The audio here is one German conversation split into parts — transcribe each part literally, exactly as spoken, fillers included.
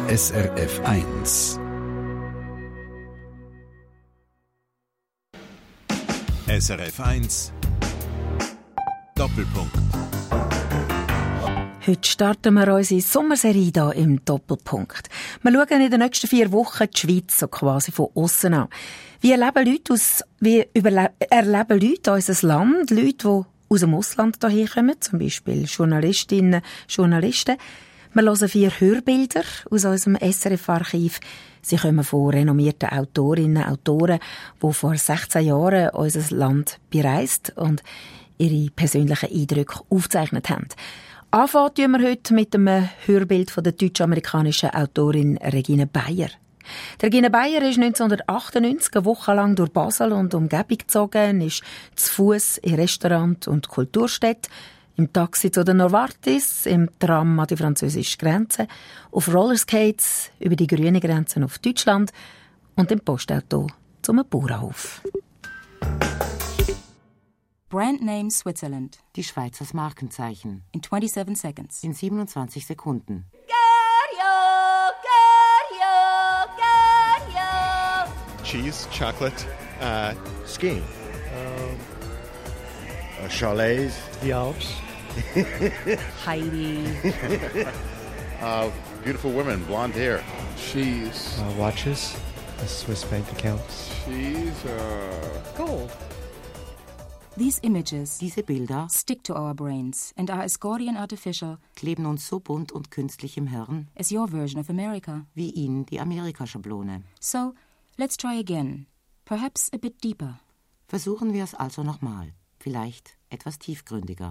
S R F eins. S R F eins Doppelpunkt. Heute starten wir unsere Sommerserie hier im Doppelpunkt. Wir schauen in den nächsten vier Wochen die Schweiz so quasi von aussen an. Wie erleben Leute, aus, wie überle- erleben Leute unser Land, Leute, die aus dem Ausland hierher kommen, zum Beispiel Journalistinnen, Journalisten. Wir hören vier Hörbilder aus unserem S R F-Archiv. Sie kommen von renommierten Autorinnen und Autoren, die vor sechzehn Jahren unser Land bereist und ihre persönlichen Eindrücke aufgezeichnet haben. Anfangen tun wir heute mit einem Hörbild von der deutsch-amerikanischen Autorin Regine Beyer. Die Regine Beyer ist neunzehnhundertachtundneunzig eine Woche lang durch Basel und Umgebung gezogen, ist zu Fuss in Restaurant und Kulturstätten, im Taxi zu den Novartis, im Tram an die französische Grenze, auf Rollerskates über die grünen Grenzen auf Deutschland und im Postauto zum Bauernhof. Brand name Switzerland. Die Schweizers Markenzeichen. In twenty-seven seconds. In siebenundzwanzig Sekunden. Cheese, chocolate, uh, skiing. Um, uh, chalets. The Alps. Heidi. uh, beautiful women, blonde hair. Cheese. Uh, watches. The Swiss bank accounts. Cheese. Uh... Gold. These images Diese Bilder stick to our brains and are as gaudy and artificial kleben uns so bunt und künstlich im Hirn as your version of America. wie Ihnen die Amerika-Schablone. So, let's try again. Perhaps a bit deeper. Versuchen wir es also nochmal. Vielleicht etwas tiefgründiger.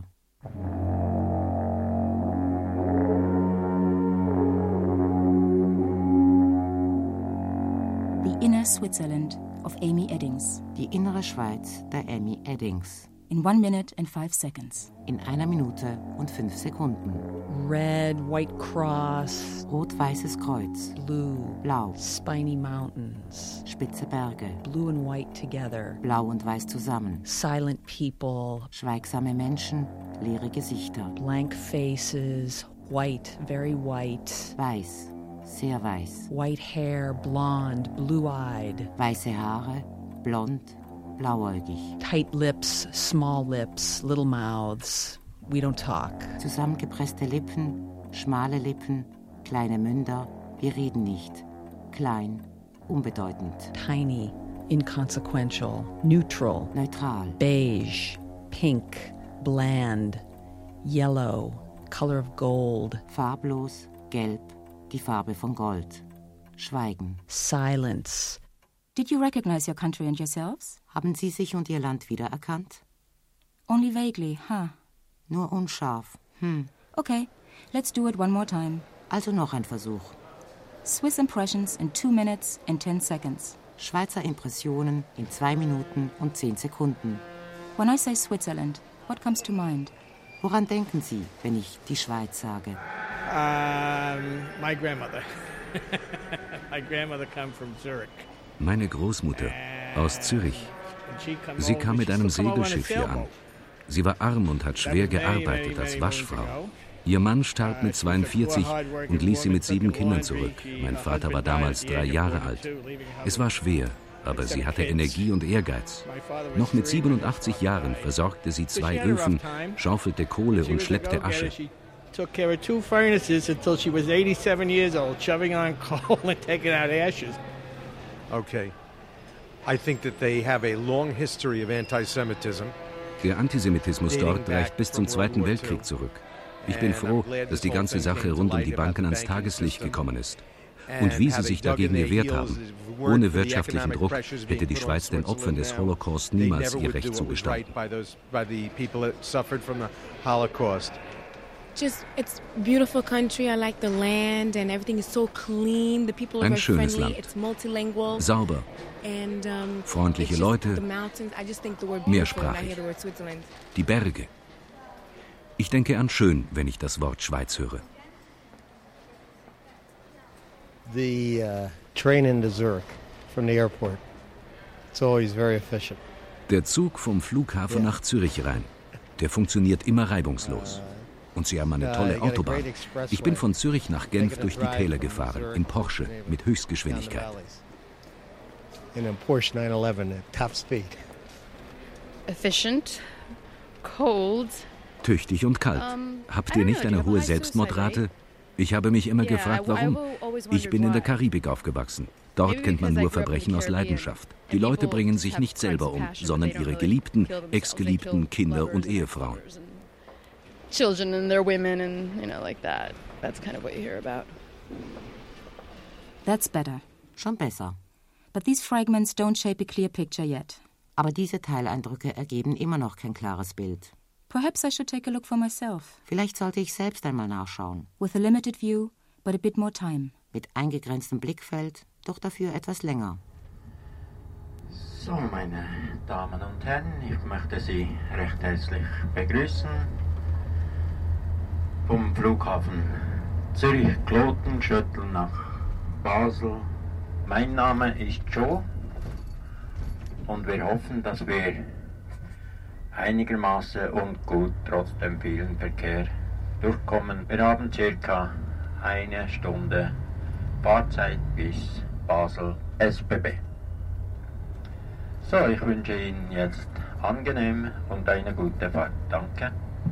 The Inner Switzerland of Amy Eddings. Die innere Schweiz der Amy Eddings. In one minute and five seconds. In einer Minute und fünf Sekunden. Red, white cross. Rot-weißes Kreuz. Blue. Blau. Spiny mountains. Spitze Berge. Blue and white together. Blau und weiß zusammen. Silent people. Schweigsame Menschen, leere Gesichter. Blank faces. White, very white. Weiß, sehr weiß. White hair, blonde, blue-eyed. Weiße Haare, blond, blauäugig. Tight lips, small lips, little mouths. We don't talk. Zusammengepresste Lippen, schmale Lippen, kleine Münder. Wir reden nicht. Klein, unbedeutend. Tiny, inconsequential, neutral. Neutral. Beige, pink, bland, yellow, color of gold. Farblos, gelb, die Farbe von Gold. Schweigen. Silence. Did you recognize your country and yourselves? Haben Sie sich und Ihr Land wiedererkannt? Only vaguely, huh? Nur unscharf. Hm. Okay, let's do it one more time. Also noch ein Versuch. Swiss impressions in two minutes and ten seconds. Schweizer Impressionen in zwei Minuten und zehn Sekunden. When I say Switzerland, what comes to mind? Woran denken Sie, wenn ich die Schweiz sage? Um, my grandmother. My grandmother came from Zurich. Meine Großmutter aus Zürich. Sie kam mit einem Segelschiff hier an. Sie war arm und hat schwer gearbeitet als Waschfrau. Ihr Mann starb mit zweiundvierzig und ließ sie mit sieben Kindern zurück. Mein Vater war damals drei Jahre alt. Es war schwer, aber sie hatte Energie und Ehrgeiz. Noch mit siebenundachtzig Jahren versorgte sie zwei Öfen, schaufelte Kohle und schleppte Asche. Took care of two furnaces until she was eighty-seven years old, shoving on coal and taking out ashes. Okay. I think that they have a long history of anti-Semitism. Der Antisemitismus dort reicht bis zum Zweiten Weltkrieg zurück. Ich bin froh, dass die ganze Sache rund um die Banken ans Tageslicht gekommen ist. Und wie sie sich dagegen gewehrt haben. Ohne wirtschaftlichen Druck hätte die Schweiz den Opfern des Holocaust niemals ihr Recht zugestanden. Just, it's a beautiful country. I like the land and everything is so clean. The people are Ein very schönes friendly. Land. It's multilingual. Sauber. And, um, Freundliche it's just Leute. The mountains. I just think the word beautiful when I Mehrsprachig. hear the word Switzerland. Die Berge. Ich denke an schön, wenn ich das Wort Schweiz höre. The uh, train into Zurich from the airport. It's always very efficient. Der Zug vom Flughafen nach Zürich rein. Der funktioniert immer reibungslos. Und Sie haben eine tolle Autobahn. Ich bin von Zürich nach Genf durch die Täler gefahren, in Porsche, mit Höchstgeschwindigkeit. In a Porsche nine eleven at top speed. Efficient, cold. Tüchtig und kalt. Habt ihr nicht eine hohe Selbstmordrate? Ich habe mich immer gefragt, warum. Ich bin in der Karibik aufgewachsen. Dort kennt man nur Verbrechen aus Leidenschaft. Die Leute bringen sich nicht selber um, sondern ihre Geliebten, Ex-Geliebten, Kinder und Ehefrauen. Children and their women and, you know, like that. That's kind of what you hear about. That's better. Schon besser. But these fragments don't shape a clear picture yet. Aber diese Teileindrücke ergeben immer noch kein klares Bild. Perhaps I should take a look for myself. Vielleicht sollte ich selbst einmal nachschauen. With a limited view, but a bit more time. Mit eingegrenztem Blickfeld, doch dafür etwas länger. So, meine Damen und Herren, ich möchte Sie recht herzlich begrüßen vom Flughafen Zürich-Kloten-Schüttel nach Basel. Mein Name ist Joe und wir hoffen, dass wir einigermaßen und gut trotz dem vielen Verkehr durchkommen. Wir haben circa eine Stunde Fahrzeit bis Basel S B B. So, ich wünsche Ihnen jetzt angenehm und eine gute Fahrt. Danke.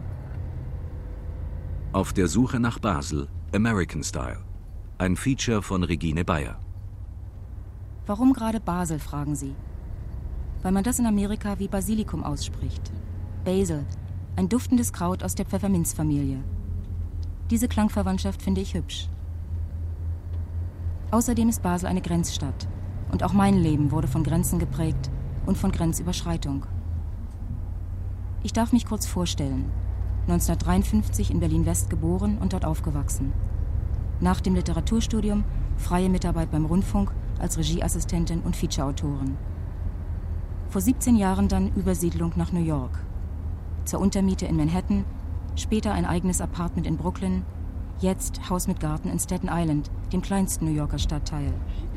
Auf der Suche nach Basel, American Style. Ein Feature von Regine Bayer. Warum gerade Basel, fragen Sie? Weil man das in Amerika wie Basilikum ausspricht. Basil, ein duftendes Kraut aus der Pfefferminzfamilie. Diese Klangverwandtschaft finde ich hübsch. Außerdem ist Basel eine Grenzstadt. Und auch mein Leben wurde von Grenzen geprägt und von Grenzüberschreitung. Ich darf mich kurz vorstellen. neunzehnhundertdreiundfünfzig in Berlin-West geboren und dort aufgewachsen. Nach dem Literaturstudium freie Mitarbeit beim Rundfunk als Regieassistentin und Featureautorin. Vor siebzehn Jahren dann Übersiedlung nach New York. Zur Untermiete in Manhattan, später ein eigenes Apartment in Brooklyn, jetzt Haus mit Garten in Staten Island, dem kleinsten New Yorker Stadtteil.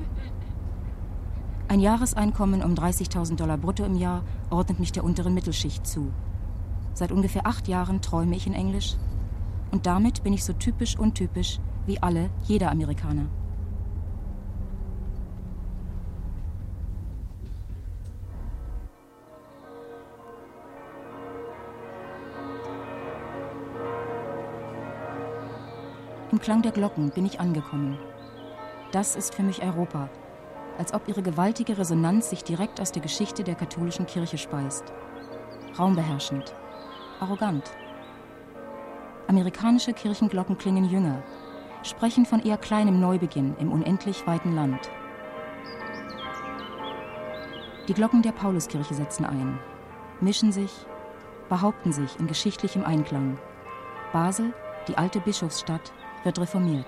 Ein Jahreseinkommen um dreißigtausend Dollar brutto im Jahr ordnet mich der unteren Mittelschicht zu. Seit ungefähr acht Jahren träume ich in Englisch und damit bin ich so typisch untypisch wie alle, jeder Amerikaner. Im Klang der Glocken bin ich angekommen. Das ist für mich Europa, als ob ihre gewaltige Resonanz sich direkt aus der Geschichte der katholischen Kirche speist. Raumbeherrschend, arrogant. Amerikanische Kirchenglocken klingen jünger, sprechen von eher kleinem Neubeginn im unendlich weiten Land. Die Glocken der Pauluskirche setzen ein, mischen sich, behaupten sich in geschichtlichem Einklang. Basel, die alte Bischofsstadt, wird reformiert.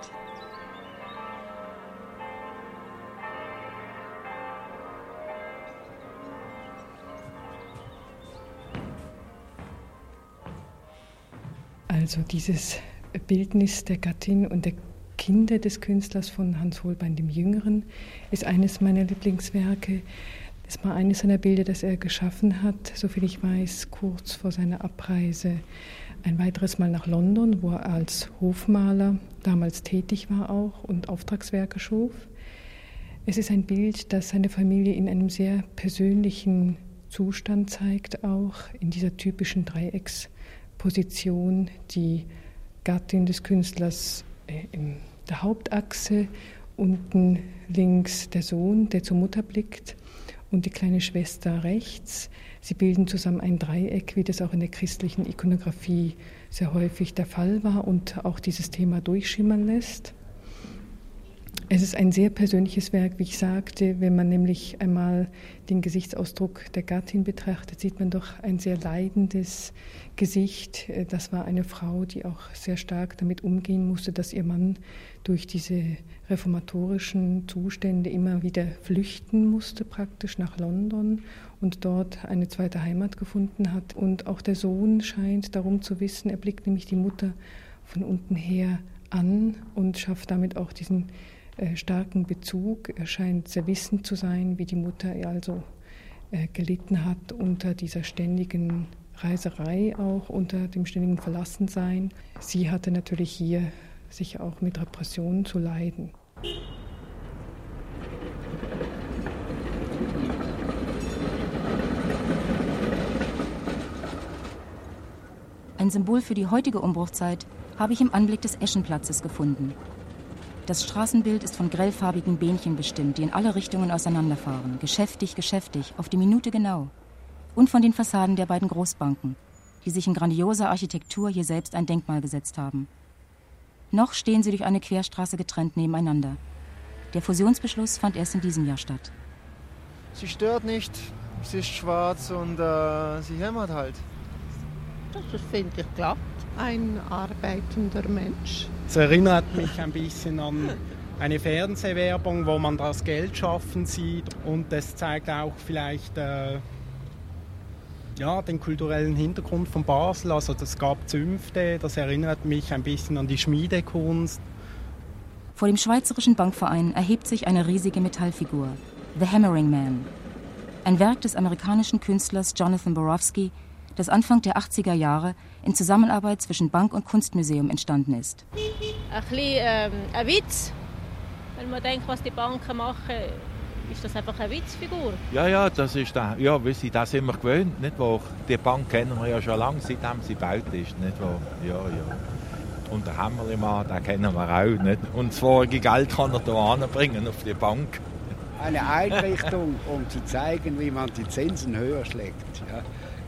Also dieses Bildnis der Gattin und der Kinder des Künstlers von Hans Holbein dem Jüngeren ist eines meiner Lieblingswerke. Das war eines seiner Bilder, das er geschaffen hat, soviel ich weiß, kurz vor seiner Abreise. Ein weiteres Mal nach London, wo er als Hofmaler damals tätig war auch und Auftragswerke schuf. Es ist ein Bild, das seine Familie in einem sehr persönlichen Zustand zeigt, auch in dieser typischen Dreiecksposition, die Gattin des Künstlers in der Hauptachse, unten links der Sohn, der zur Mutter blickt, und die kleine Schwester rechts. Sie bilden zusammen ein Dreieck, wie das auch in der christlichen Ikonografie sehr häufig der Fall war und auch dieses Thema durchschimmern lässt. Es ist ein sehr persönliches Werk, wie ich sagte. Wenn man nämlich einmal den Gesichtsausdruck der Gattin betrachtet, sieht man doch ein sehr leidendes Gesicht. Das war eine Frau, die auch sehr stark damit umgehen musste, dass ihr Mann durch diese reformatorischen Zustände immer wieder flüchten musste, praktisch nach London, und dort eine zweite Heimat gefunden hat. Und auch der Sohn scheint darum zu wissen, er blickt nämlich die Mutter von unten her an und schafft damit auch diesen äh, starken Bezug. Er scheint sehr wissend zu sein, wie die Mutter also äh, gelitten hat unter dieser ständigen Reiserei auch, unter dem ständigen Verlassensein. Sie hatte natürlich hier sicher auch mit Repressionen zu leiden. Ein Symbol für die heutige Umbruchzeit habe ich im Anblick des Eschenplatzes gefunden. Das Straßenbild ist von grellfarbigen Bähnchen bestimmt, die in alle Richtungen auseinanderfahren, geschäftig, geschäftig, auf die Minute genau. Und von den Fassaden der beiden Großbanken, die sich in grandioser Architektur hier selbst ein Denkmal gesetzt haben. Noch stehen sie durch eine Querstraße getrennt nebeneinander. Der Fusionsbeschluss fand erst in diesem Jahr statt. Sie stört nicht, sie ist schwarz und äh, sie hämmert halt. Das finde ich glatt. Ein arbeitender Mensch. Es erinnert mich ein bisschen an eine Fernsehwerbung, wo man das Geld schaffen sieht. Und das zeigt auch vielleicht äh, ja, den kulturellen Hintergrund von Basel. Also es gab Zünfte, das erinnert mich ein bisschen an die Schmiedekunst. Vor dem Schweizerischen Bankverein erhebt sich eine riesige Metallfigur, The Hammering Man. Ein Werk des amerikanischen Künstlers Jonathan Borowski, das Anfang der achtziger Jahre in Zusammenarbeit zwischen Bank und Kunstmuseum entstanden ist. Ein bisschen ähm, ein Witz. Wenn man denkt, was die Banken machen, ist das einfach eine Witzfigur. Ja, ja, das ist da, ja, wir sind das immer gewöhnt, nicht wahr? Die Bank kennen wir ja schon lange, seitdem sie gebaut ist, nicht wahr? Ja, ja. Und der Hammerlimann, den kennen wir auch, nicht? Und das vorige Geld kann er hier anbringen auf die Bank. Eine Einrichtung, um zu zeigen, wie man die Zinsen höher schlägt. Ja.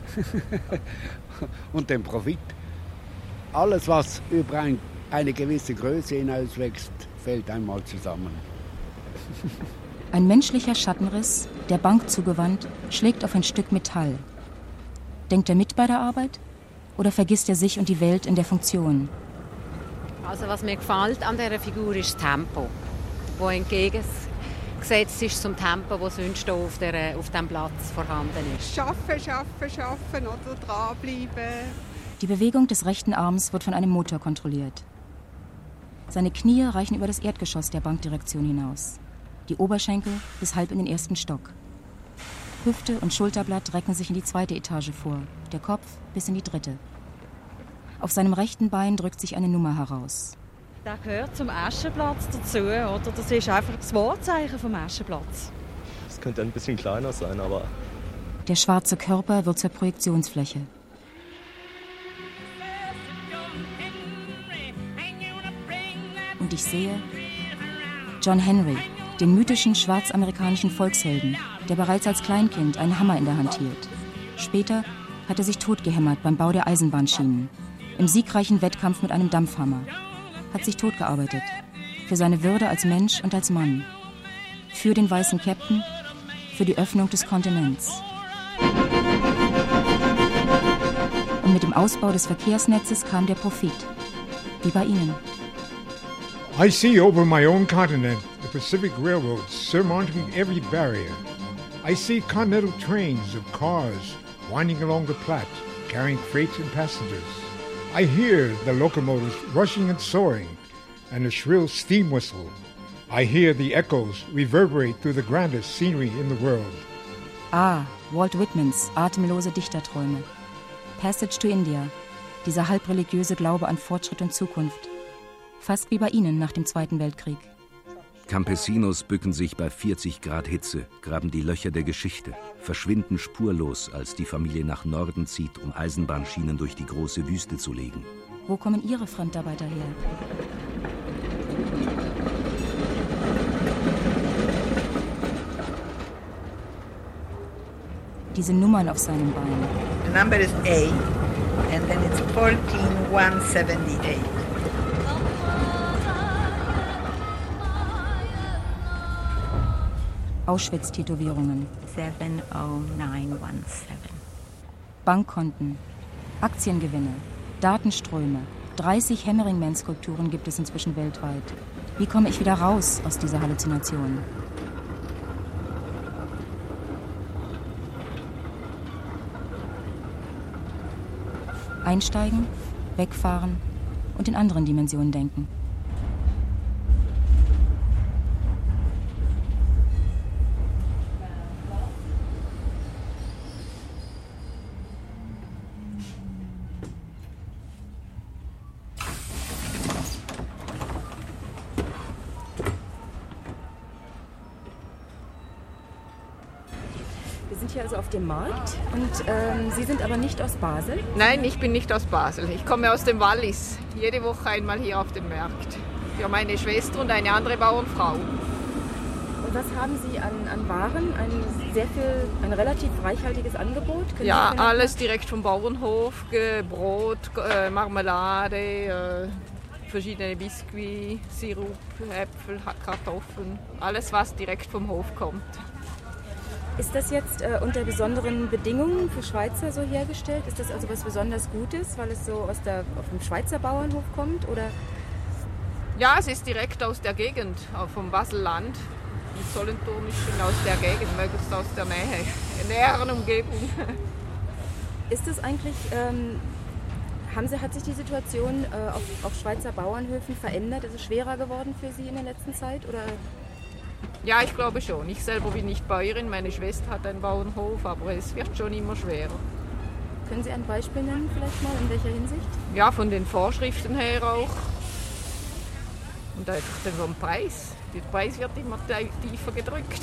Und den Profit. Alles, was über ein, eine gewisse Größe hinauswächst, fällt einmal zusammen. Ein menschlicher Schattenriss, der Bank zugewandt, schlägt auf ein Stück Metall. Denkt er mit bei der Arbeit oder vergisst er sich und die Welt in der Funktion? Also was mir gefällt an dieser Figur ist das Tempo, das entgegengesetzt ist zum Tempo, das sonst hier auf, der, auf diesem Platz vorhanden ist. Schaffen, schaffen, schaffen oder dranbleiben. Die Bewegung des rechten Arms wird von einem Motor kontrolliert. Seine Knie reichen über das Erdgeschoss der Bankdirektion hinaus. Die Oberschenkel bis halb in den ersten Stock. Hüfte und Schulterblatt recken sich in die zweite Etage vor, der Kopf bis in die dritte. Auf seinem rechten Bein drückt sich eine Nummer heraus. Das gehört zum Aschenplatz dazu, oder? Das ist einfach das Wahrzeichen vom Aschenplatz. Es könnte ein bisschen kleiner sein, aber... Der schwarze Körper wird zur Projektionsfläche. Und ich sehe John Henry, den mythischen schwarzamerikanischen Volkshelden, der bereits als Kleinkind einen Hammer in der Hand hielt. Später hat er sich totgehämmert beim Bau der Eisenbahnschienen, im siegreichen Wettkampf mit einem Dampfhammer. Hat sich totgearbeitet. Für seine Würde als Mensch und als Mann. Für den weißen Captain, für die Öffnung des Kontinents. Und mit dem Ausbau des Verkehrsnetzes kam der Profit. Wie bei Ihnen. I see over my own continent the Pacific Railroad surmounting every barrier. I see continental trains of cars winding along the Platte, carrying freight and passengers. I hear the locomotives rushing and soaring, and a shrill steam whistle. I hear the echoes reverberate through the grandest scenery in the world. Ah, Walt Whitmans atemlose Dichterträume. Passage to India, dieser halbreligiöse Glaube an Fortschritt und Zukunft. Fast wie bei Ihnen nach dem Zweiten Weltkrieg. Campesinos bücken sich bei vierzig Grad Hitze, graben die Löcher der Geschichte, verschwinden spurlos, als die Familie nach Norden zieht, um Eisenbahnschienen durch die große Wüste zu legen. Wo kommen Ihre Fremdarbeiter her? Diese Nummern auf seinem Bein. The number is A, and then it's fourteen one seventy-eight. Auschwitz-Tätowierungen. seven oh nine one seven. Bankkonten, Aktiengewinne, Datenströme. dreißig Hammering-Man-Skulpturen gibt es inzwischen weltweit. Wie komme ich wieder raus aus dieser Halluzination? Einsteigen, wegfahren und in anderen Dimensionen denken. sind hier also auf dem Markt und ähm, Sie sind aber nicht aus Basel? Nein, ich bin nicht aus Basel. Ich komme aus dem Wallis. Jede Woche einmal hier auf den Markt. Für meine Schwester und eine andere Bauernfrau. Und was haben Sie an, an Waren? Ein sehr viel, ein relativ reichhaltiges Angebot? Können ja, alles direkt vom Bauernhof. Brot, äh, Marmelade, äh, verschiedene Biskuits, Sirup, Äpfel, Kartoffeln. Alles, was direkt vom Hof kommt. Ist das jetzt äh, unter besonderen Bedingungen für Schweizer so hergestellt? Ist das also was besonders Gutes, weil es so aus der, auf dem Schweizer Bauernhof kommt? Oder? Ja, es ist direkt aus der Gegend, vom Baselland. Die Solothurn ist schon aus der Gegend, möglichst aus der Nähe, in der näheren Umgebung. Ist das eigentlich, ähm, haben Sie, hat sich die Situation äh, auf, auf Schweizer Bauernhöfen verändert? Ist es schwerer geworden für Sie in der letzten Zeit? Oder? Ja, ich glaube schon. Ich selber bin nicht Bäuerin, meine Schwester hat einen Bauernhof, aber es wird schon immer schwerer. Können Sie ein Beispiel nennen vielleicht mal, in welcher Hinsicht? Ja, von den Vorschriften her auch. Und einfach vom Preis. Der Preis wird immer tiefer gedrückt.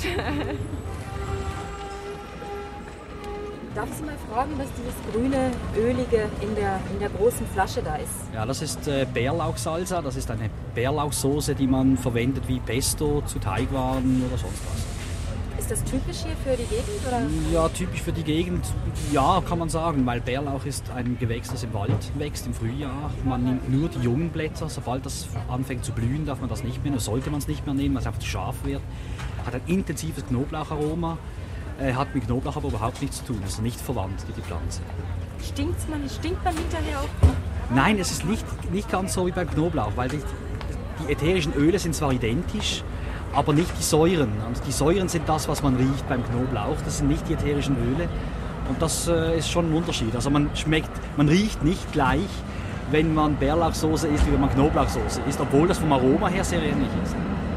Darf ich Sie mal fragen, was dieses grüne, ölige in der, in der großen Flasche da ist? Ja, das ist äh, Bärlauchsalsa. Das ist eine Bärlauchsoße, die man verwendet wie Pesto zu Teigwaren oder sonst was. Ist das typisch hier für die Gegend? Oder? Ja, typisch für die Gegend, ja, kann man sagen, weil Bärlauch ist ein Gewächs, das im Wald wächst im Frühjahr. Man nimmt nur die jungen Blätter, sobald das anfängt zu blühen, darf man das nicht mehr, sollte man es nicht mehr nehmen, weil es einfach zu scharf wird. Hat ein intensives Knoblaucharoma, äh, hat mit Knoblauch aber überhaupt nichts zu tun, also nicht verwandt wie die Pflanze. Stinkt's man, stinkt man hinterher auch? Nein, es ist nicht, nicht ganz so wie beim Knoblauch, weil die, die ätherischen Öle sind zwar identisch, aber nicht die Säuren. Und die Säuren sind das, was man riecht beim Knoblauch. Das sind nicht die ätherischen Öle. Und das äh, ist schon ein Unterschied. Also man schmeckt, man riecht nicht gleich, wenn man Bärlauchsoße isst, wie wenn man Knoblauchsoße isst, obwohl das vom Aroma her sehr ähnlich ist.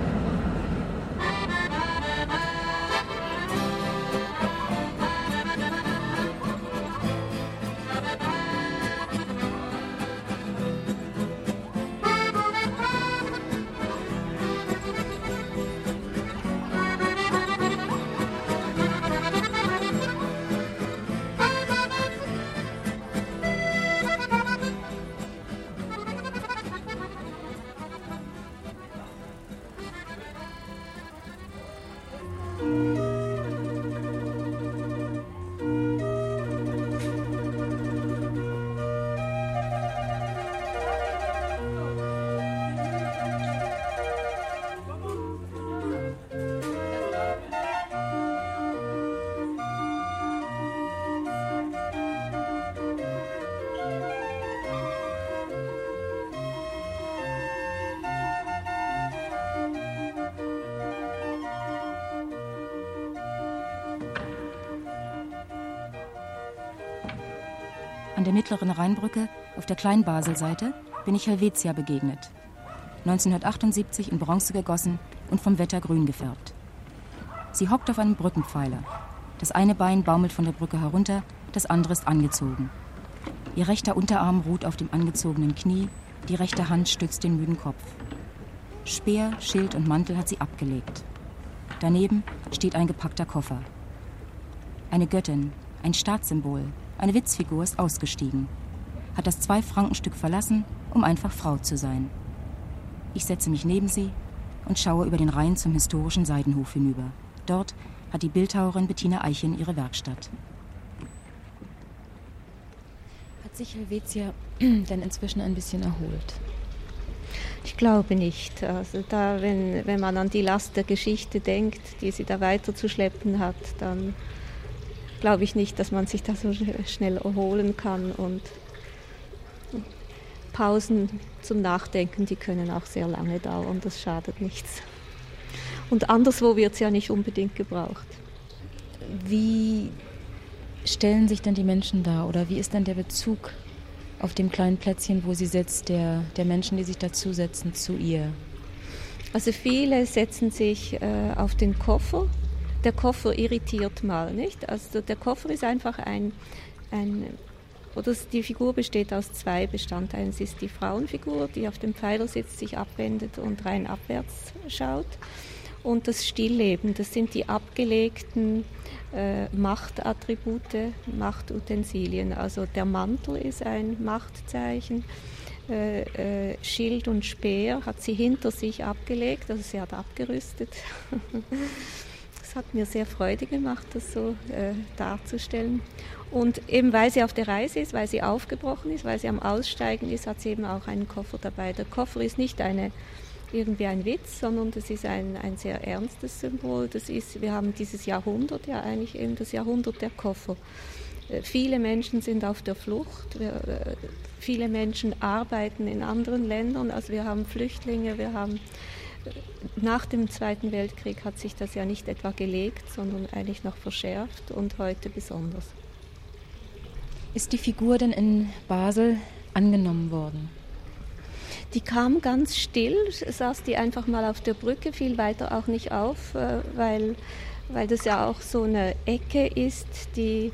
An der mittleren Rheinbrücke, auf der Kleinbaselseite, bin ich Helvetia begegnet. neunzehnhundertachtundsiebzig in Bronze gegossen und vom Wetter grün gefärbt. Sie hockt auf einem Brückenpfeiler. Das eine Bein baumelt von der Brücke herunter, das andere ist angezogen. Ihr rechter Unterarm ruht auf dem angezogenen Knie, die rechte Hand stützt den müden Kopf. Speer, Schild und Mantel hat sie abgelegt. Daneben steht ein gepackter Koffer. Eine Göttin, ein Staatssymbol, eine Witzfigur ist ausgestiegen, hat das Zwei-Franken-Stück verlassen, um einfach Frau zu sein. Ich setze mich neben sie und schaue über den Rhein zum historischen Seidenhof hinüber. Dort hat die Bildhauerin Bettina Eichen ihre Werkstatt. Hat sich Helvetia denn inzwischen ein bisschen erholt? Ich glaube nicht. Also da, wenn, wenn man an die Last der Geschichte denkt, die sie da weiterzuschleppen hat, dann glaube ich nicht, dass man sich da so schnell erholen kann. Und Pausen zum Nachdenken, die können auch sehr lange dauern, das schadet nichts. Und anderswo wird es ja nicht unbedingt gebraucht. Wie stellen sich denn die Menschen dar oder wie ist denn der Bezug auf dem kleinen Plätzchen, wo sie sitzt, der, der Menschen, die sich dazusetzen, zu ihr? Also viele setzen sich äh, auf den Koffer. Der Koffer irritiert mal, nicht? Also der Koffer ist einfach ein, ein oder die Figur besteht aus zwei Bestandteilen. Es ist die Frauenfigur, die auf dem Pfeiler sitzt, sich abwendet und rein abwärts schaut. und das Stillleben. Das sind die abgelegten äh, Machtattribute, Machtutensilien. Also der Mantel ist ein Machtzeichen. Äh, äh, Schild und Speer hat sie hinter sich abgelegt, also sie hat abgerüstet. Es hat mir sehr Freude gemacht, das so äh, darzustellen. Und eben weil sie auf der Reise ist, weil sie aufgebrochen ist, weil sie am Aussteigen ist, hat sie eben auch einen Koffer dabei. Der Koffer ist nicht eine, irgendwie ein Witz, sondern das ist ein, ein sehr ernstes Symbol. Das ist, wir haben dieses Jahrhundert, ja eigentlich eben das Jahrhundert der Koffer. Äh, viele Menschen sind auf der Flucht, wir, äh, viele Menschen arbeiten in anderen Ländern, also wir haben Flüchtlinge, wir haben nach dem Zweiten Weltkrieg hat sich das ja nicht etwa gelegt, sondern eigentlich noch verschärft und heute besonders. Ist die Figur denn in Basel angenommen worden? Die kam ganz still, saß die einfach mal auf der Brücke, fiel weiter auch nicht auf, weil, weil das ja auch so eine Ecke ist, die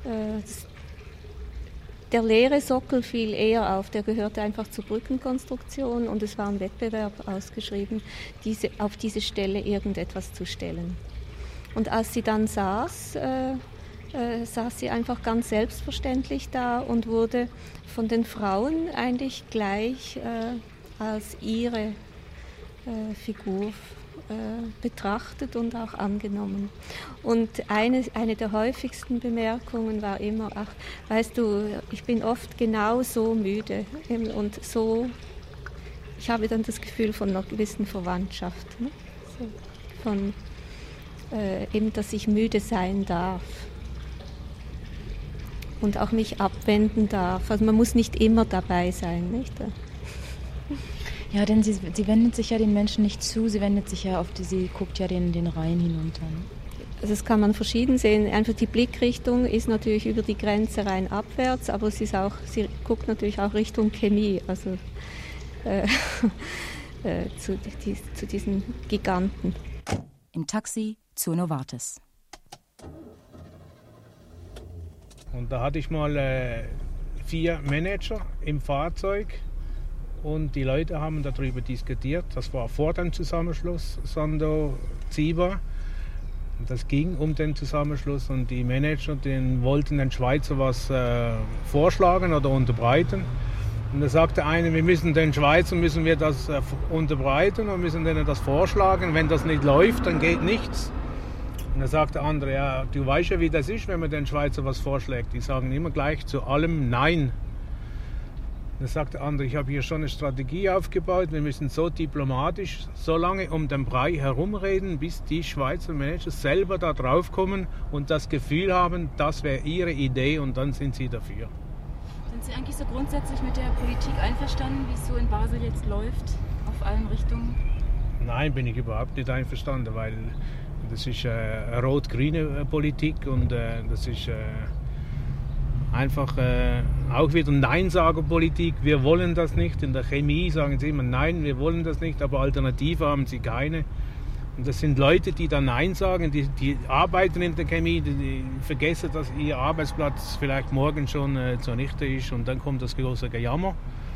der leere Sockel fiel eher auf, der gehörte einfach zur Brückenkonstruktion und es war ein Wettbewerb ausgeschrieben, diese, auf diese Stelle irgendetwas zu stellen. Und als sie dann saß, äh, äh, saß sie einfach ganz selbstverständlich da und wurde von den Frauen eigentlich gleich äh, als ihre äh, Figur äh, betrachtet und auch angenommen. Und eine, eine der häufigsten Bemerkungen war immer, ach, weißt du, ich bin oft genau so müde und so, ich habe dann das Gefühl von einer gewissen Verwandtschaft, ne? So, von äh, eben, dass ich müde sein darf und auch mich abwenden darf. Also man muss nicht immer dabei sein, nicht? Ja, denn sie, sie wendet sich ja den Menschen nicht zu, sie wendet sich ja auf die, sie guckt ja den, den Rhein hinunter. Also das kann man verschieden sehen. Einfach die Blickrichtung ist natürlich über die Grenze rein abwärts, aber sie, ist auch, sie guckt natürlich auch Richtung Chemie, also äh, äh, zu, die, zu diesen Giganten. Im Taxi zur Novartis. Und da hatte ich mal äh, vier Manager im Fahrzeug. Und die Leute haben darüber diskutiert. Das war vor dem Zusammenschluss Sandoz-Ciba. Das ging um den Zusammenschluss und die Manager, den wollten den Schweizer was äh, vorschlagen oder unterbreiten. Und da sagte einer, wir müssen den Schweizern müssen wir das äh, unterbreiten und müssen denen das vorschlagen. Wenn das nicht läuft, dann geht nichts. Und da sagte der andere, ja, du weißt ja, wie das ist, wenn man den Schweizer was vorschlägt. Die sagen immer gleich zu allem Nein. Dann sagt der andere, ich habe hier schon eine Strategie aufgebaut, wir müssen so diplomatisch so lange um den Brei herumreden, bis die Schweizer Manager selber da drauf kommen und das Gefühl haben, das wäre ihre Idee und dann sind sie dafür. Sind Sie eigentlich so grundsätzlich mit der Politik einverstanden, wie es so in Basel jetzt läuft, auf allen Richtungen? Nein, bin ich überhaupt nicht einverstanden, weil das ist äh, eine rot-grüne Politik und äh, das ist... Äh, Einfach äh, auch wieder Neinsagerpolitik, wir wollen das nicht. In der Chemie sagen sie immer nein, wir wollen das nicht, aber Alternative haben sie keine. Und das sind Leute, die da Nein sagen, die, die arbeiten in der Chemie, die, die vergessen, dass ihr Arbeitsplatz vielleicht morgen schon äh, zunichte ist und dann kommt das große Gejammer.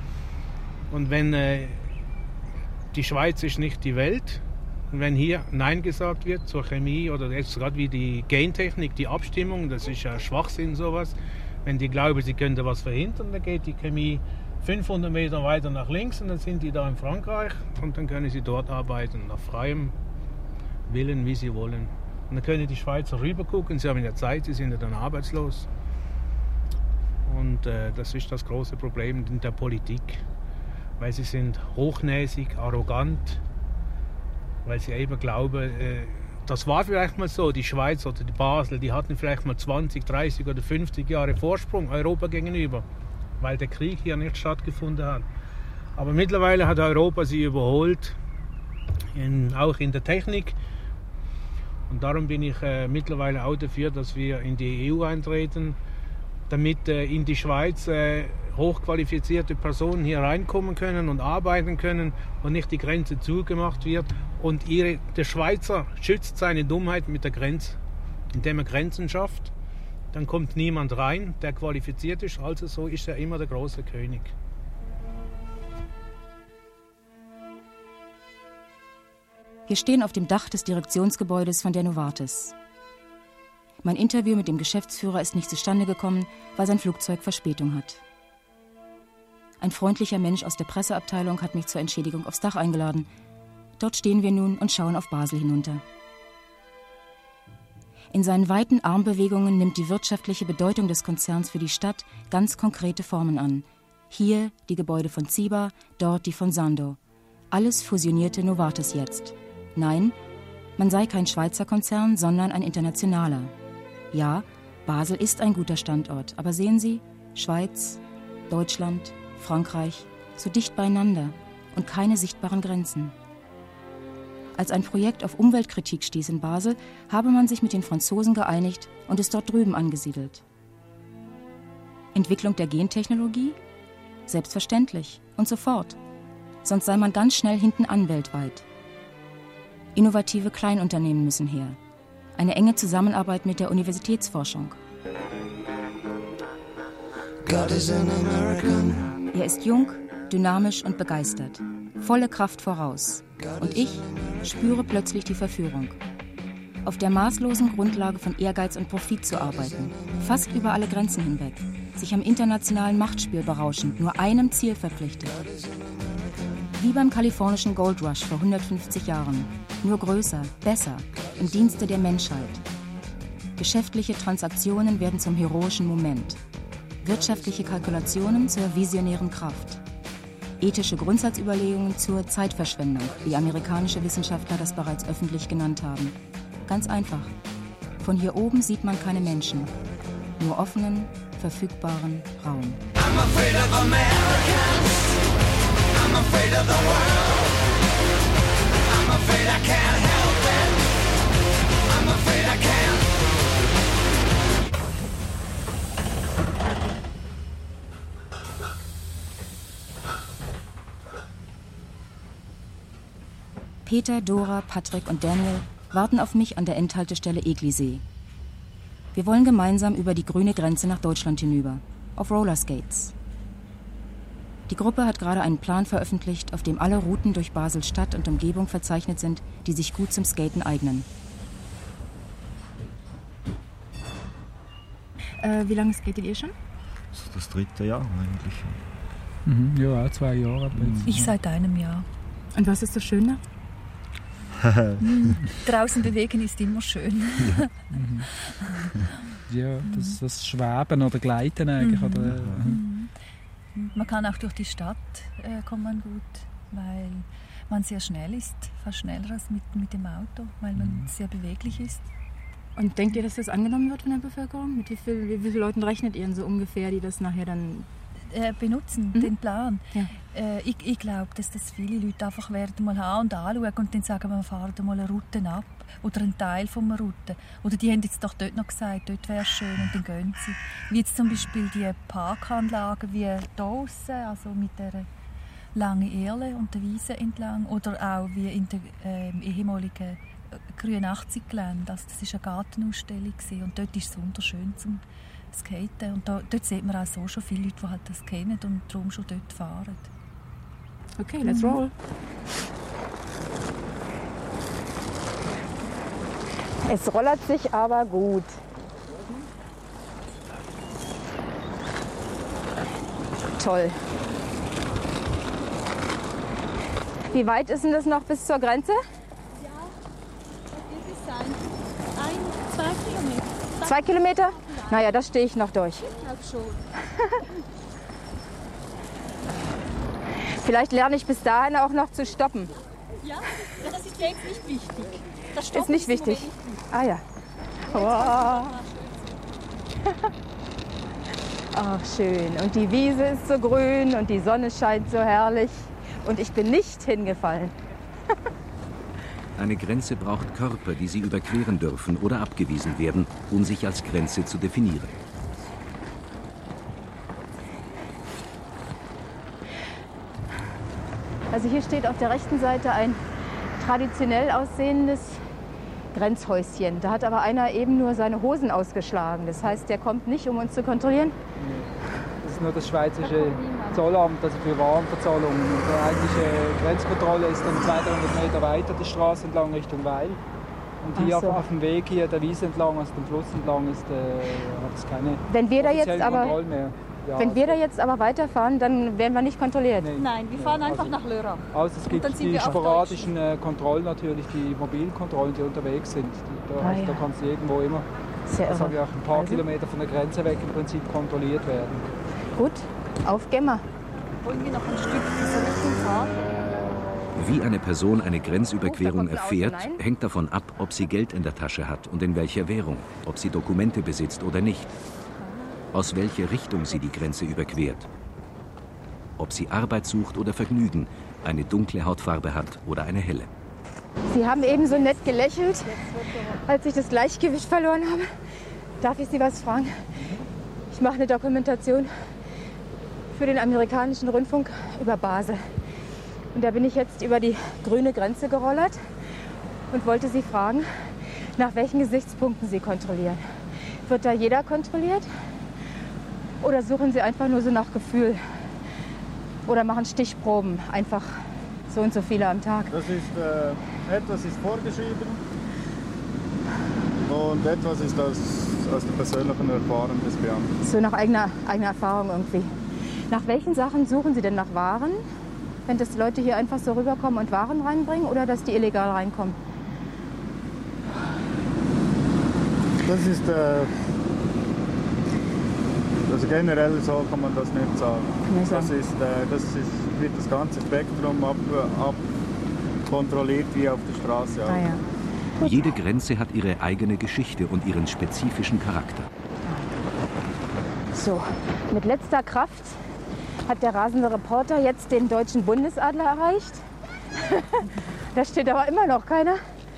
Und wenn äh, die Schweiz ist nicht die Welt, und wenn hier Nein gesagt wird zur Chemie oder jetzt gerade wie die Gentechnik, die Abstimmung, das ist ja Schwachsinn sowas. Wenn die glauben, sie können da was verhindern, dann geht die Chemie fünfhundert Meter weiter nach links und dann sind die da in Frankreich und dann können sie dort arbeiten, nach freiem Willen, wie sie wollen. Und dann können die Schweizer rübergucken, sie haben ja Zeit, sie sind ja dann arbeitslos. Und äh, das ist das große Problem in der Politik, weil sie sind hochnäsig, arrogant, weil sie eben glauben, äh, das war vielleicht mal so, die Schweiz oder die Basel, die hatten vielleicht mal zwanzig, dreißig oder fünfzig Jahre Vorsprung Europa gegenüber, weil der Krieg hier nicht stattgefunden hat. Aber mittlerweile hat Europa sie überholt, in, auch in der Technik. Und darum bin ich äh, mittlerweile auch dafür, dass wir in die E U eintreten, damit äh, in die Schweiz äh, hochqualifizierte Personen hier reinkommen können und arbeiten können und nicht die Grenze zugemacht wird. Und ihre, der Schweizer schützt seine Dummheit mit der Grenze, indem er Grenzen schafft. Dann kommt niemand rein, der qualifiziert ist. Also so ist er immer der große König. Wir stehen auf dem Dach des Direktionsgebäudes von der Novartis. Mein Interview mit dem Geschäftsführer ist nicht zustande gekommen, weil sein Flugzeug Verspätung hat. Ein freundlicher Mensch aus der Presseabteilung hat mich zur Entschädigung aufs Dach eingeladen. Dort stehen wir nun und schauen auf Basel hinunter. In seinen weiten Armbewegungen nimmt die wirtschaftliche Bedeutung des Konzerns für die Stadt ganz konkrete Formen an. Hier die Gebäude von Ciba, dort die von Sandoz. Alles fusionierte Novartis jetzt. Nein, man sei kein Schweizer Konzern, sondern ein internationaler. Ja, Basel ist ein guter Standort, aber sehen Sie, Schweiz, Deutschland, Frankreich, so dicht beieinander und keine sichtbaren Grenzen. Als ein Projekt auf Umweltkritik stieß in Basel, habe man sich mit den Franzosen geeinigt und ist dort drüben angesiedelt. Entwicklung der Gentechnologie? Selbstverständlich und sofort. Sonst sei man ganz schnell hinten an weltweit. Innovative Kleinunternehmen müssen her. Eine enge Zusammenarbeit mit der Universitätsforschung. God is an American. Er ist jung, dynamisch und begeistert. Volle Kraft voraus. Und ich spüre plötzlich die Verführung. Auf der maßlosen Grundlage von Ehrgeiz und Profit zu arbeiten, fast über alle Grenzen hinweg, sich am internationalen Machtspiel berauschend, nur einem Ziel verpflichtet. Wie beim kalifornischen Gold Rush vor hundertfünfzig Jahren, nur größer, besser, im Dienste der Menschheit. Geschäftliche Transaktionen werden zum heroischen Moment. Wirtschaftliche Kalkulationen zur visionären Kraft. Ethische Grundsatzüberlegungen zur Zeitverschwendung, wie amerikanische Wissenschaftler das bereits öffentlich genannt haben. Ganz einfach. Von hier oben sieht man keine Menschen, nur offenen, verfügbaren Raum. I'm afraid of Americans. I'm afraid of the world. I'm afraid I can't help it. I'm afraid I can't. Peter, Dora, Patrick und Daniel warten auf mich an der Endhaltestelle Eglisee. Wir wollen gemeinsam über die grüne Grenze nach Deutschland hinüber, auf Rollerskates. Die Gruppe hat gerade einen Plan veröffentlicht, auf dem alle Routen durch Basel-Stadt und Umgebung verzeichnet sind, die sich gut zum Skaten eignen. Äh, wie lange skatet ihr schon? Das ist das dritte Jahr eigentlich. Mhm, ja, auch zwei Jahre. Ich seit einem Jahr. Und was ist so schön da? Draußen bewegen ist immer schön. Ja, das, das Schweben oder Gleiten eigentlich. Mhm. Oder, mhm. Man kann auch durch die Stadt äh, kommt man gut, weil man sehr schnell ist, fast schneller als mit, mit dem Auto, weil man mhm. sehr beweglich ist. Und denkt ihr, dass das angenommen wird von der Bevölkerung? Mit wie, viel, wie, wie vielen Leuten rechnet ihr so ungefähr, die das nachher dann äh, benutzen, mhm. den Plan? Ja. Äh, ich ich glaube, dass das viele Leute einfach werden mal haben und anschauen und dann sagen, wir fahren mal eine Route ab oder einen Teil von einer Route. Oder die haben jetzt doch dort noch gesagt, dort wäre es schön und dann gehen sie. Wie jetzt zum Beispiel die Parkanlagen wie hier draussen, also mit der langen Erle und der Wiese entlang oder auch wie in der äh, ehemaligen Grünachtzig-Gelände. Also das war eine Gartenausstellung und dort ist es wunderschön zum Skaten. Und da, dort sieht man auch so schon viele Leute, die halt das kennen und darum schon dort fahren. Okay, let's roll. Es rollert sich aber gut. Toll. Wie weit ist denn das noch bis zur Grenze? Ja, das wird es sein. Ein, zwei Kilometer. Zwei, zwei Kilometer? Ja. Naja, da stehe ich noch durch. Ich glaube schon. Vielleicht lerne ich bis dahin auch noch zu stoppen. Ja, das ist jetzt nicht wichtig. Das Stoppen ist nicht wichtig. Ah ja. Wow. Ach, schön. Und die Wiese ist so grün und die Sonne scheint so herrlich. Und ich bin nicht hingefallen. Eine Grenze braucht Körper, die sie überqueren dürfen oder abgewiesen werden, um sich als Grenze zu definieren. Also hier steht auf der rechten Seite ein traditionell aussehendes Grenzhäuschen. Da hat aber einer eben nur seine Hosen ausgeschlagen. Das heißt, der kommt nicht, um uns zu kontrollieren. Das ist nur das schweizerische Zollamt, also für Warenverzollungen. Und die eigentliche Grenzkontrolle ist dann zweihundert Meter weiter die Straße entlang Richtung Weil. Und hier so. auf, auf dem Weg hier der Wiese entlang, also dem Fluss entlang, ist, äh, hat es keine wenn wir da jetzt aber Kontrollen mehr. Ja, wenn wir da jetzt aber weiterfahren, dann werden wir nicht kontrolliert? Nee, Nein, wir fahren nee, einfach also, nach Lörrach. Also es gibt die sporadischen äh, Kontrollen natürlich, die mobilen Kontrollen, die unterwegs sind. Die, da, ah, also, ja. da kannst du irgendwo immer, das habe ich auch ein paar also. Kilometer von der Grenze weg im Prinzip kontrolliert werden. Gut, auf gehen wir. Wollen wir noch ein Stück diese Richtung fahren? Wie eine Person eine Grenzüberquerung erfährt, hängt davon ab, ob sie Geld in der Tasche hat und in welcher Währung, ob sie Dokumente besitzt oder nicht, aus welcher Richtung sie die Grenze überquert, ob sie Arbeit sucht oder Vergnügen, eine dunkle Hautfarbe hat oder eine helle. Sie haben eben so nett gelächelt, als ich das Gleichgewicht verloren habe. Darf ich Sie was fragen? Ich mache eine Dokumentation für den amerikanischen Rundfunk über Basel. Und da bin ich jetzt über die grüne Grenze gerollert und wollte Sie fragen, nach welchen Gesichtspunkten Sie kontrollieren. Wird da jeder kontrolliert? Oder suchen Sie einfach nur so nach Gefühl? Oder machen Stichproben, einfach so und so viele am Tag? Das ist, äh, etwas ist vorgeschrieben und etwas ist aus, aus der persönlichen Erfahrung des Beamten. So nach eigener, eigener Erfahrung irgendwie. Nach welchen Sachen suchen Sie denn nach Waren? Wenn das Leute hier einfach so rüberkommen und Waren reinbringen oder dass die illegal reinkommen? Das ist, äh, also generell so kann man das nicht sagen. Das, ist, äh, das ist, wird das ganze Spektrum ab, ab kontrolliert wie auf der Straße. Ah, ja. Jede Grenze hat ihre eigene Geschichte und ihren spezifischen Charakter. So, mit letzter Kraft hat der rasende Reporter jetzt den deutschen Bundesadler erreicht. Da steht aber immer noch keiner.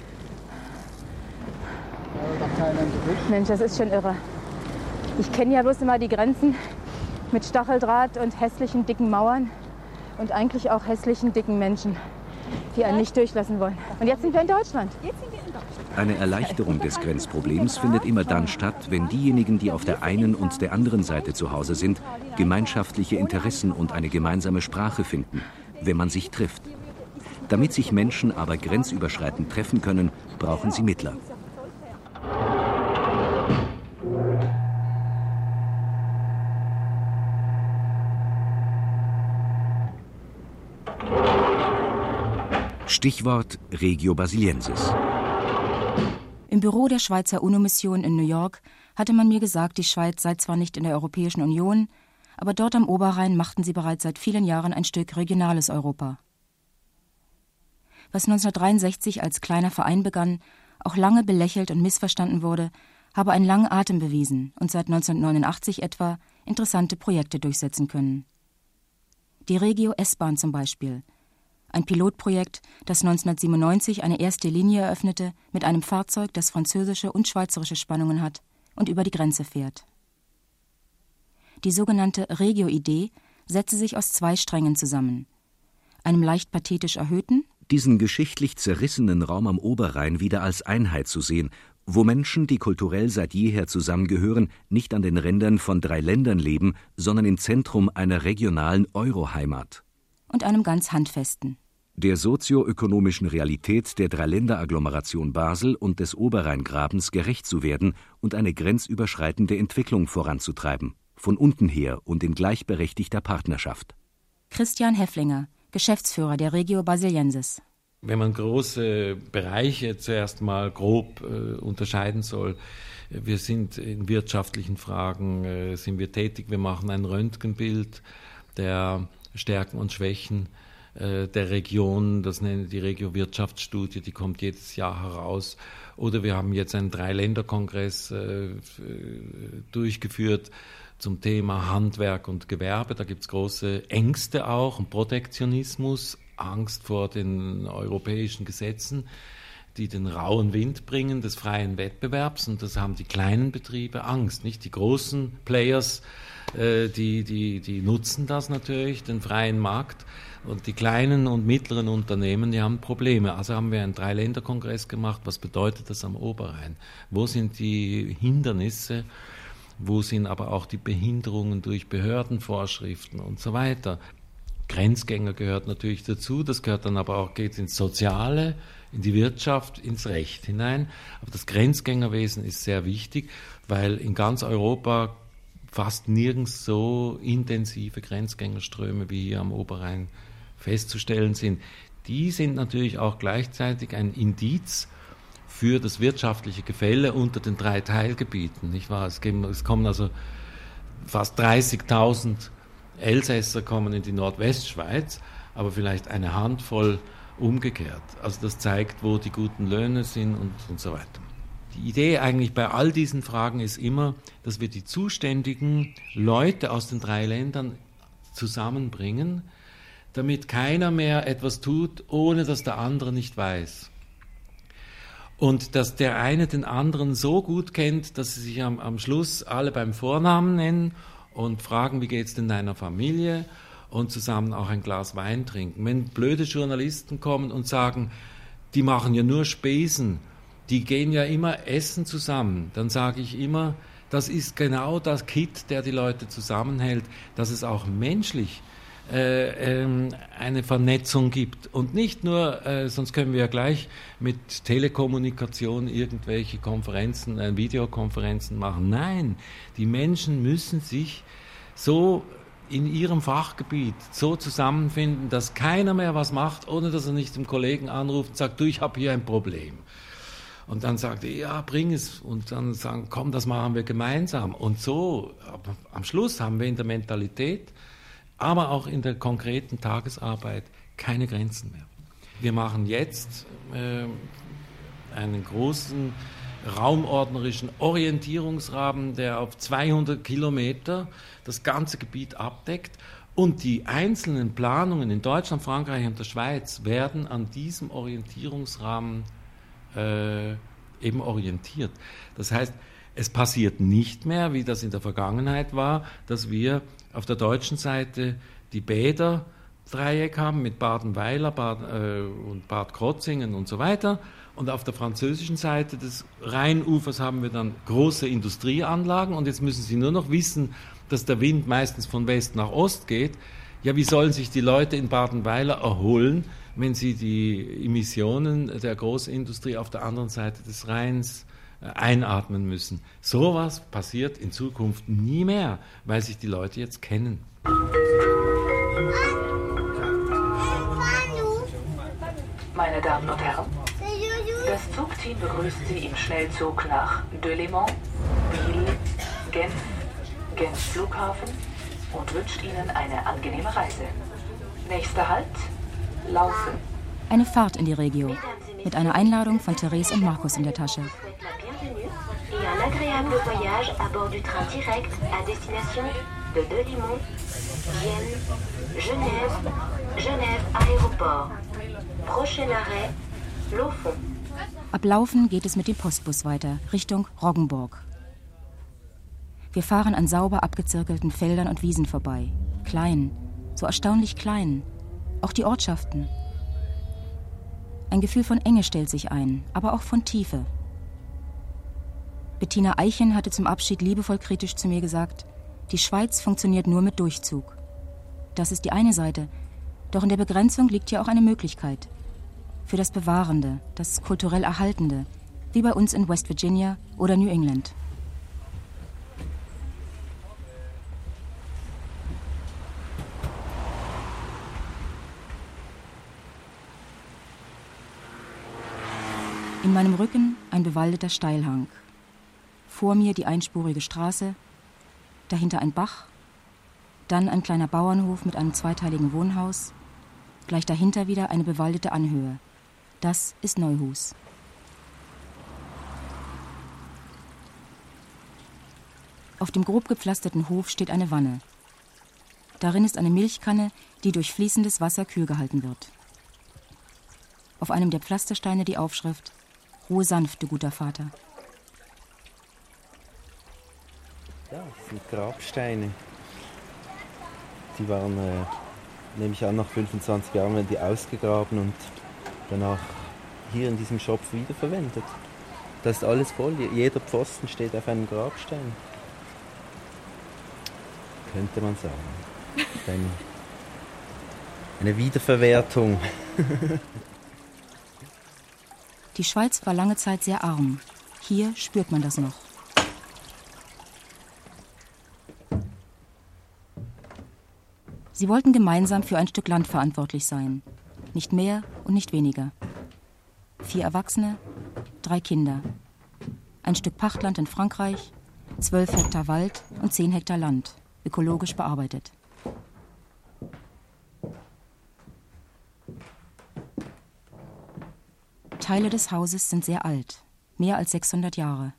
Mensch, das ist schon irre. Ich kenne ja bloß immer die Grenzen mit Stacheldraht und hässlichen, dicken Mauern und eigentlich auch hässlichen, dicken Menschen, die einen nicht durchlassen wollen. Und jetzt sind wir in Deutschland. Eine Erleichterung des Grenzproblems findet immer dann statt, wenn diejenigen, die auf der einen und der anderen Seite zu Hause sind, gemeinschaftliche Interessen und eine gemeinsame Sprache finden, wenn man sich trifft. Damit sich Menschen aber grenzüberschreitend treffen können, brauchen sie Mittler. Stichwort Regio Basiliensis. Im Büro der Schweizer UNO-Mission in New York hatte man mir gesagt, die Schweiz sei zwar nicht in der Europäischen Union, aber dort am Oberrhein machten sie bereits seit vielen Jahren ein Stück regionales Europa. Was neunzehnhundertdreiundsechzig als kleiner Verein begann, auch lange belächelt und missverstanden wurde, habe einen langen Atem bewiesen und seit neunzehnhundertneunundachtzig etwa interessante Projekte durchsetzen können. Die Regio S-Bahn zum Beispiel. Ein Pilotprojekt, das neunzehnhundertsiebenundneunzig eine erste Linie eröffnete mit einem Fahrzeug, das französische und schweizerische Spannungen hat und über die Grenze fährt. Die sogenannte Regio-Idee setze sich aus zwei Strängen zusammen. Einem leicht pathetisch erhöhten, diesen geschichtlich zerrissenen Raum am Oberrhein wieder als Einheit zu sehen, wo Menschen, die kulturell seit jeher zusammengehören, nicht an den Rändern von drei Ländern leben, sondern im Zentrum einer regionalen Euroheimat. Und einem ganz handfesten. Der sozioökonomischen Realität der Dreiländeраgglomeration Basel und des Oberrheingrabens gerecht zu werden und eine grenzüberschreitende Entwicklung voranzutreiben, von unten her und in gleichberechtigter Partnerschaft. Christian Hefflinger, Geschäftsführer der Regio Basiliensis. Wenn man große Bereiche zuerst mal grob äh, unterscheiden soll, wir sind in wirtschaftlichen Fragen, äh, sind wir tätig, wir machen ein Röntgenbild der Stärken und Schwächen äh, der Region, das nennen die Regio-Wirtschaftsstudie, die kommt jedes Jahr heraus. Oder wir haben jetzt einen Dreiländerkongress äh, durchgeführt zum Thema Handwerk und Gewerbe. Da gibt es große Ängste auch und Protektionismus, Angst vor den europäischen Gesetzen, die den rauen Wind bringen des freien Wettbewerbs. Und das haben die kleinen Betriebe Angst, nicht die großen Players. Die, die, die nutzen das natürlich, den freien Markt, und die kleinen und mittleren Unternehmen, die haben Probleme. Also haben wir einen Dreiländerkongress gemacht. Was bedeutet das am Oberrhein? Wo sind die Hindernisse? Wo sind aber auch die Behinderungen durch Behördenvorschriften und so weiter? Grenzgänger gehört natürlich dazu, das gehört dann aber auch, geht ins Soziale, in die Wirtschaft, ins Recht hinein. Aber das Grenzgängerwesen ist sehr wichtig, weil in ganz Europa fast nirgends so intensive Grenzgängerströme wie hier am Oberrhein festzustellen sind. Die sind natürlich auch gleichzeitig ein Indiz für das wirtschaftliche Gefälle unter den drei Teilgebieten. Nicht wahr? Es, geben, es kommen also fast dreißigtausend Elsässer kommen in die Nordwestschweiz, aber vielleicht eine Handvoll umgekehrt. Also das zeigt, wo die guten Löhne sind und, und so weiter. Die Idee eigentlich bei all diesen Fragen ist immer, dass wir die zuständigen Leute aus den drei Ländern zusammenbringen, damit keiner mehr etwas tut, ohne dass der andere nicht weiß. Und dass der eine den anderen so gut kennt, dass sie sich am, am Schluss alle beim Vornamen nennen und fragen, wie geht's denn deiner Familie, und zusammen auch ein Glas Wein trinken. Wenn blöde Journalisten kommen und sagen, die machen ja nur Spesen, die gehen ja immer essen zusammen, dann sage ich immer, das ist genau das Kit, der die Leute zusammenhält, dass es auch menschlich äh, ähm, eine Vernetzung gibt. Und nicht nur, äh, sonst können wir ja gleich mit Telekommunikation irgendwelche Konferenzen, äh, Videokonferenzen machen. Nein, die Menschen müssen sich so in ihrem Fachgebiet so zusammenfinden, dass keiner mehr was macht, ohne dass er nicht dem Kollegen anruft und sagt, du, ich habe hier ein Problem. Und dann sagt er, ja, bring es. Und dann sagen, komm, das machen wir gemeinsam. Und so, am Schluss haben wir in der Mentalität, aber auch in der konkreten Tagesarbeit keine Grenzen mehr. Wir machen jetzt äh, einen großen raumordnerischen Orientierungsrahmen, der auf zweihundert Kilometer das ganze Gebiet abdeckt. Und die einzelnen Planungen in Deutschland, Frankreich und der Schweiz werden an diesem Orientierungsrahmen äh, eben orientiert. Das heißt, es passiert nicht mehr, wie das in der Vergangenheit war, dass wir auf der deutschen Seite die Bäder-Dreieck haben mit Badenweiler Bad, äh, und Bad Krotzingen und so weiter. Und auf der französischen Seite des Rheinufers haben wir dann große Industrieanlagen. Und jetzt müssen Sie nur noch wissen, dass der Wind meistens von West nach Ost geht. Ja, wie sollen sich die Leute in Badenweiler erholen, wenn sie die Emissionen der Großindustrie auf der anderen Seite des Rheins einatmen müssen? Sowas passiert in Zukunft nie mehr, weil sich die Leute jetzt kennen. Meine Damen und Herren, das Zugteam begrüßt Sie im Schnellzug nach Delémont, Biel, Genf, Genf Flughafen und wünscht Ihnen eine angenehme Reise. Nächster Halt, Laufen. Eine Fahrt in die Regio mit einer Einladung von Therese und Markus in der Tasche. Et un agréable voyage à bord du train direct à destination de Delémont, Vienne, Genève, Genève Aéroport. Prochain arrêt, Laufon. Ab Laufen geht es mit dem Postbus weiter, Richtung Roggenburg. Wir fahren an sauber abgezirkelten Feldern und Wiesen vorbei. Klein, so erstaunlich klein. Auch die Ortschaften. Ein Gefühl von Enge stellt sich ein, aber auch von Tiefe. Bettina Eichen hatte zum Abschied liebevoll kritisch zu mir gesagt, die Schweiz funktioniert nur mit Durchzug. Das ist die eine Seite, doch in der Begrenzung liegt ja auch eine Möglichkeit. Für das Bewahrende, das kulturell Erhaltende, wie bei uns in West Virginia oder New England. In meinem Rücken ein bewaldeter Steilhang. Vor mir die einspurige Straße, dahinter ein Bach, dann ein kleiner Bauernhof mit einem zweiteiligen Wohnhaus, gleich dahinter wieder eine bewaldete Anhöhe. Das ist Neuhus. Auf dem grob gepflasterten Hof steht eine Wanne. Darin ist eine Milchkanne, die durch fließendes Wasser kühl gehalten wird. Auf einem der Pflastersteine die Aufschrift »Ruhe sanft, du guter Vater«. Ja, das sind Grabsteine. Die waren, äh, nehme ich an, nach fünfundzwanzig Jahren werden die ausgegraben und danach hier in diesem Schopf wiederverwendet. Das ist alles voll. Jeder Pfosten steht auf einem Grabstein. könnte man sagen. Eine, eine Wiederverwertung. Die Schweiz war lange Zeit sehr arm. Hier spürt man das noch. Sie wollten gemeinsam für ein Stück Land verantwortlich sein. Nicht mehr und nicht weniger. Vier Erwachsene, drei Kinder. Ein Stück Pachtland in Frankreich, zwölf Hektar Wald und zehn Hektar Land, ökologisch bearbeitet. Teile des Hauses sind sehr alt, mehr als sechshundert Jahre.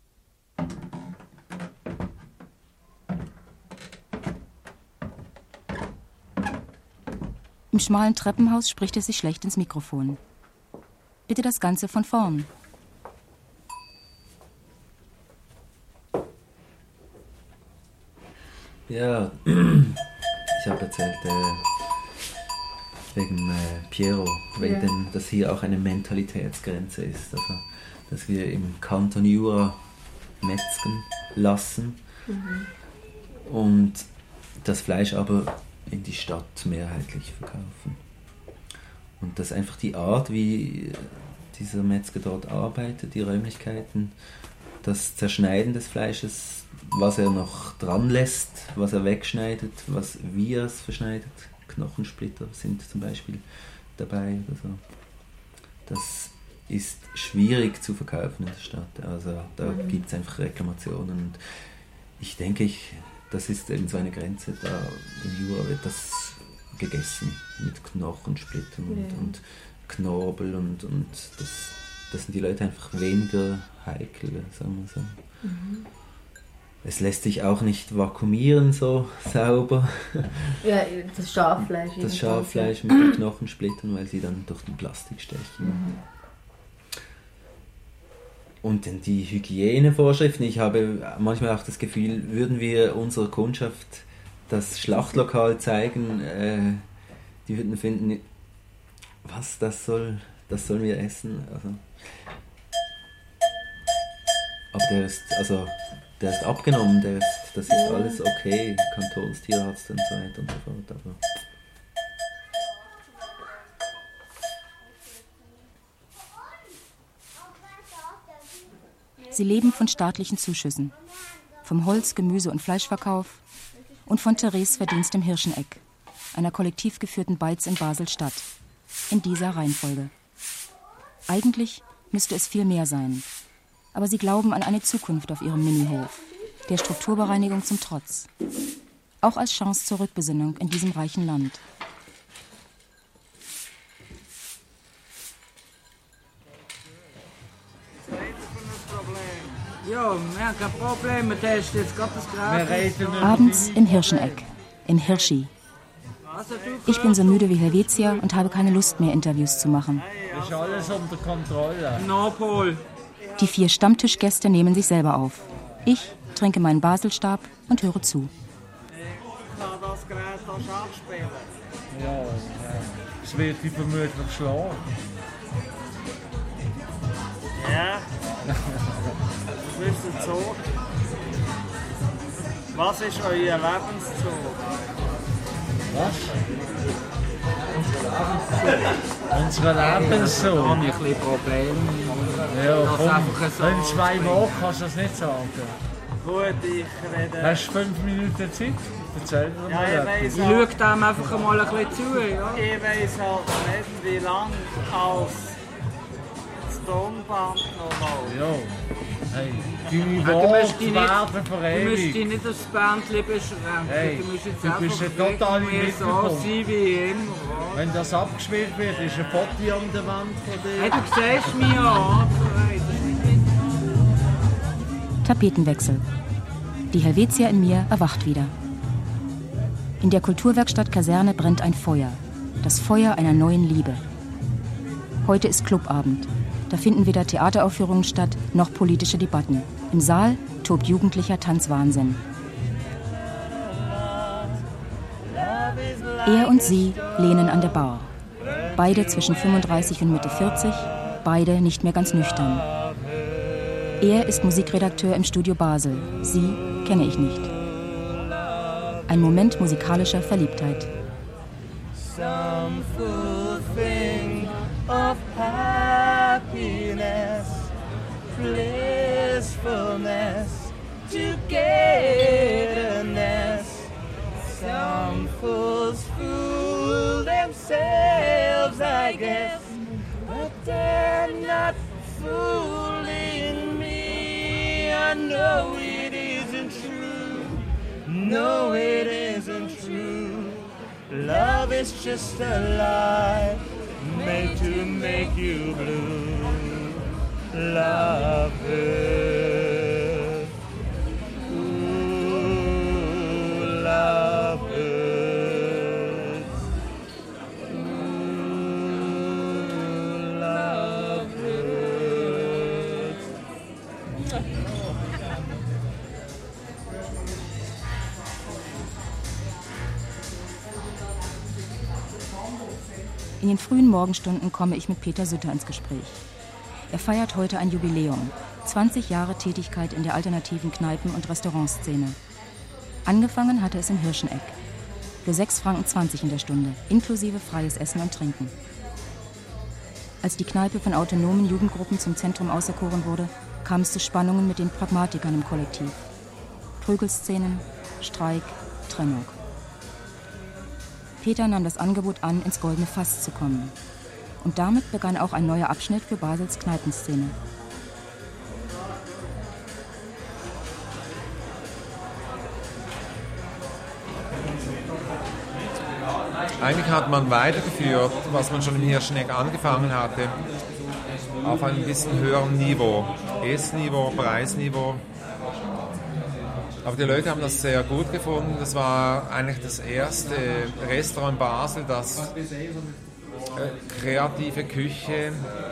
Im schmalen Treppenhaus spricht es sich schlecht ins Mikrofon. Bitte das Ganze von vorn. Ja, ich habe erzählt äh, wegen äh, Piero, weil Ja. denn, dass hier auch eine Mentalitätsgrenze ist. Also, dass wir im Kanton Jura metzgen lassen Mhm. und das Fleisch aber in die Stadt mehrheitlich verkaufen. Und dass einfach die Art, wie dieser Metzger dort arbeitet, die Räumlichkeiten, das Zerschneiden des Fleisches, was er noch dran lässt, was er wegschneidet, was, wie er es verschneidet, Knochensplitter sind zum Beispiel dabei oder so. Das ist schwierig zu verkaufen in der Stadt. Also da Mhm. gibt es einfach Reklamationen. Und ich denke, ich, das ist eben so eine Grenze. Da im Jura wird das gegessen mit Knochensplittern und, Ja. und Knorpel und, und das, das sind die Leute einfach weniger heikel, sagen wir so. Mhm. Es lässt sich auch nicht vakuumieren so sauber. Ja, das Schaffleisch. Das jedenfalls, Schaffleisch ja. mit den Knochensplittern, weil sie dann durch den Plastik stechen. Mhm. Und dann die Hygienevorschriften. Ich habe manchmal auch das Gefühl, würden wir unserer Kundschaft das Schlachtlokal zeigen, äh, die würden finden, was, das soll, das sollen wir essen. Also, aber der ist, also, der ist abgenommen, der ist, das ist Ja. alles okay, Kantonstierarzt und so weiter und so fort. Aber Sie leben von staatlichen Zuschüssen, vom Holz-, Gemüse- und Fleischverkauf und von Therese Verdienst im Hirscheneck, einer kollektiv geführten Beiz in Basel-Stadt, in dieser Reihenfolge. Eigentlich müsste es viel mehr sein, aber sie glauben an eine Zukunft auf ihrem Minihof, der Strukturbereinigung zum Trotz, auch als Chance zur Rückbesinnung in diesem reichen Land. Ja, wir haben kein Problem, wir testen jetzt gerade das Gras. Abends in Hirscheneck, in Hirschi. Ich bin so müde wie Helvetia und habe keine Lust mehr, Interviews zu machen. Ist alles unter Kontrolle. Nordpol. Die vier Stammtischgäste nehmen sich selber auf. Ich trinke meinen Baselstab und höre zu. Kann das Gerät auch Schach spielen? Ja, es wird die vermutlich schlagen. Ja. Das ist der Zug. Was ist euer Lebenszug? Was? Unsere Lebenszug? Da habe ich ein bisschen Probleme. Ja, komm, so in zwei Wochen kannst du das nicht sagen. Gut, ich rede... Hast du fünf Minuten Zeit? Erzähl mir mal. Ja, ich, ich schaue dem einfach mal ein bisschen zu. Ja? Ich weiss halt nicht, wie lange als das Tonband noch läuft. Ja. Hey, deine Worte werden Du musst dich verewigt. nicht aufs Bändchen beschränken. Hey, du musst jetzt du einfach bist ein totaler irgendwie so Mittelpunkt. sein wie immer. Wenn das abgespielt wird, ist ein Foto an der Wand von dir. Hey, du siehst mich ja. Hey, das ist nicht mit. Tapetenwechsel. Die Helvetia in mir erwacht wieder. In der Kulturwerkstatt Kaserne brennt ein Feuer. Das Feuer einer neuen Liebe. Heute ist Clubabend. Da finden weder Theateraufführungen statt, noch politische Debatten. Im Saal tobt jugendlicher Tanzwahnsinn. Er und sie lehnen an der Bar. Beide zwischen fünfunddreißig und Mitte vierzig, beide nicht mehr ganz nüchtern. Er ist Musikredakteur im Studio Basel. Sie kenne ich nicht. Ein Moment musikalischer Verliebtheit. Some full thing of happiness, blissfulness, togetherness. Some fools fool themselves, I guess, but they're not fooling me. I know it isn't true. No, it isn't true. Love is just a lie made to make you blue. Love it. Ooh, love it. Ooh, love it. In den frühen Morgenstunden komme ich mit Peter Sütter ins Gespräch. Er feiert heute ein Jubiläum, zwanzig Jahre Tätigkeit in der alternativen Kneipen- und Restaurantszene. Angefangen hatte es in Hirscheneck. Für sechs Franken zwanzig in der Stunde, inklusive freies Essen und Trinken. Als die Kneipe von autonomen Jugendgruppen zum Zentrum auserkoren wurde, kam es zu Spannungen mit den Pragmatikern im Kollektiv. Prügelszenen, Streik, Trennung. Peter nahm das Angebot an, ins Goldene Fass zu kommen. Und damit begann auch ein neuer Abschnitt für Basels Kneipenszene. Eigentlich hat man weitergeführt, was man schon im Hirscheneck angefangen hatte, auf einem bisschen höheren Niveau. Essniveau, Preisniveau. Aber die Leute haben das sehr gut gefunden. Das war eigentlich das erste Restaurant in Basel, das äh, kreative Küche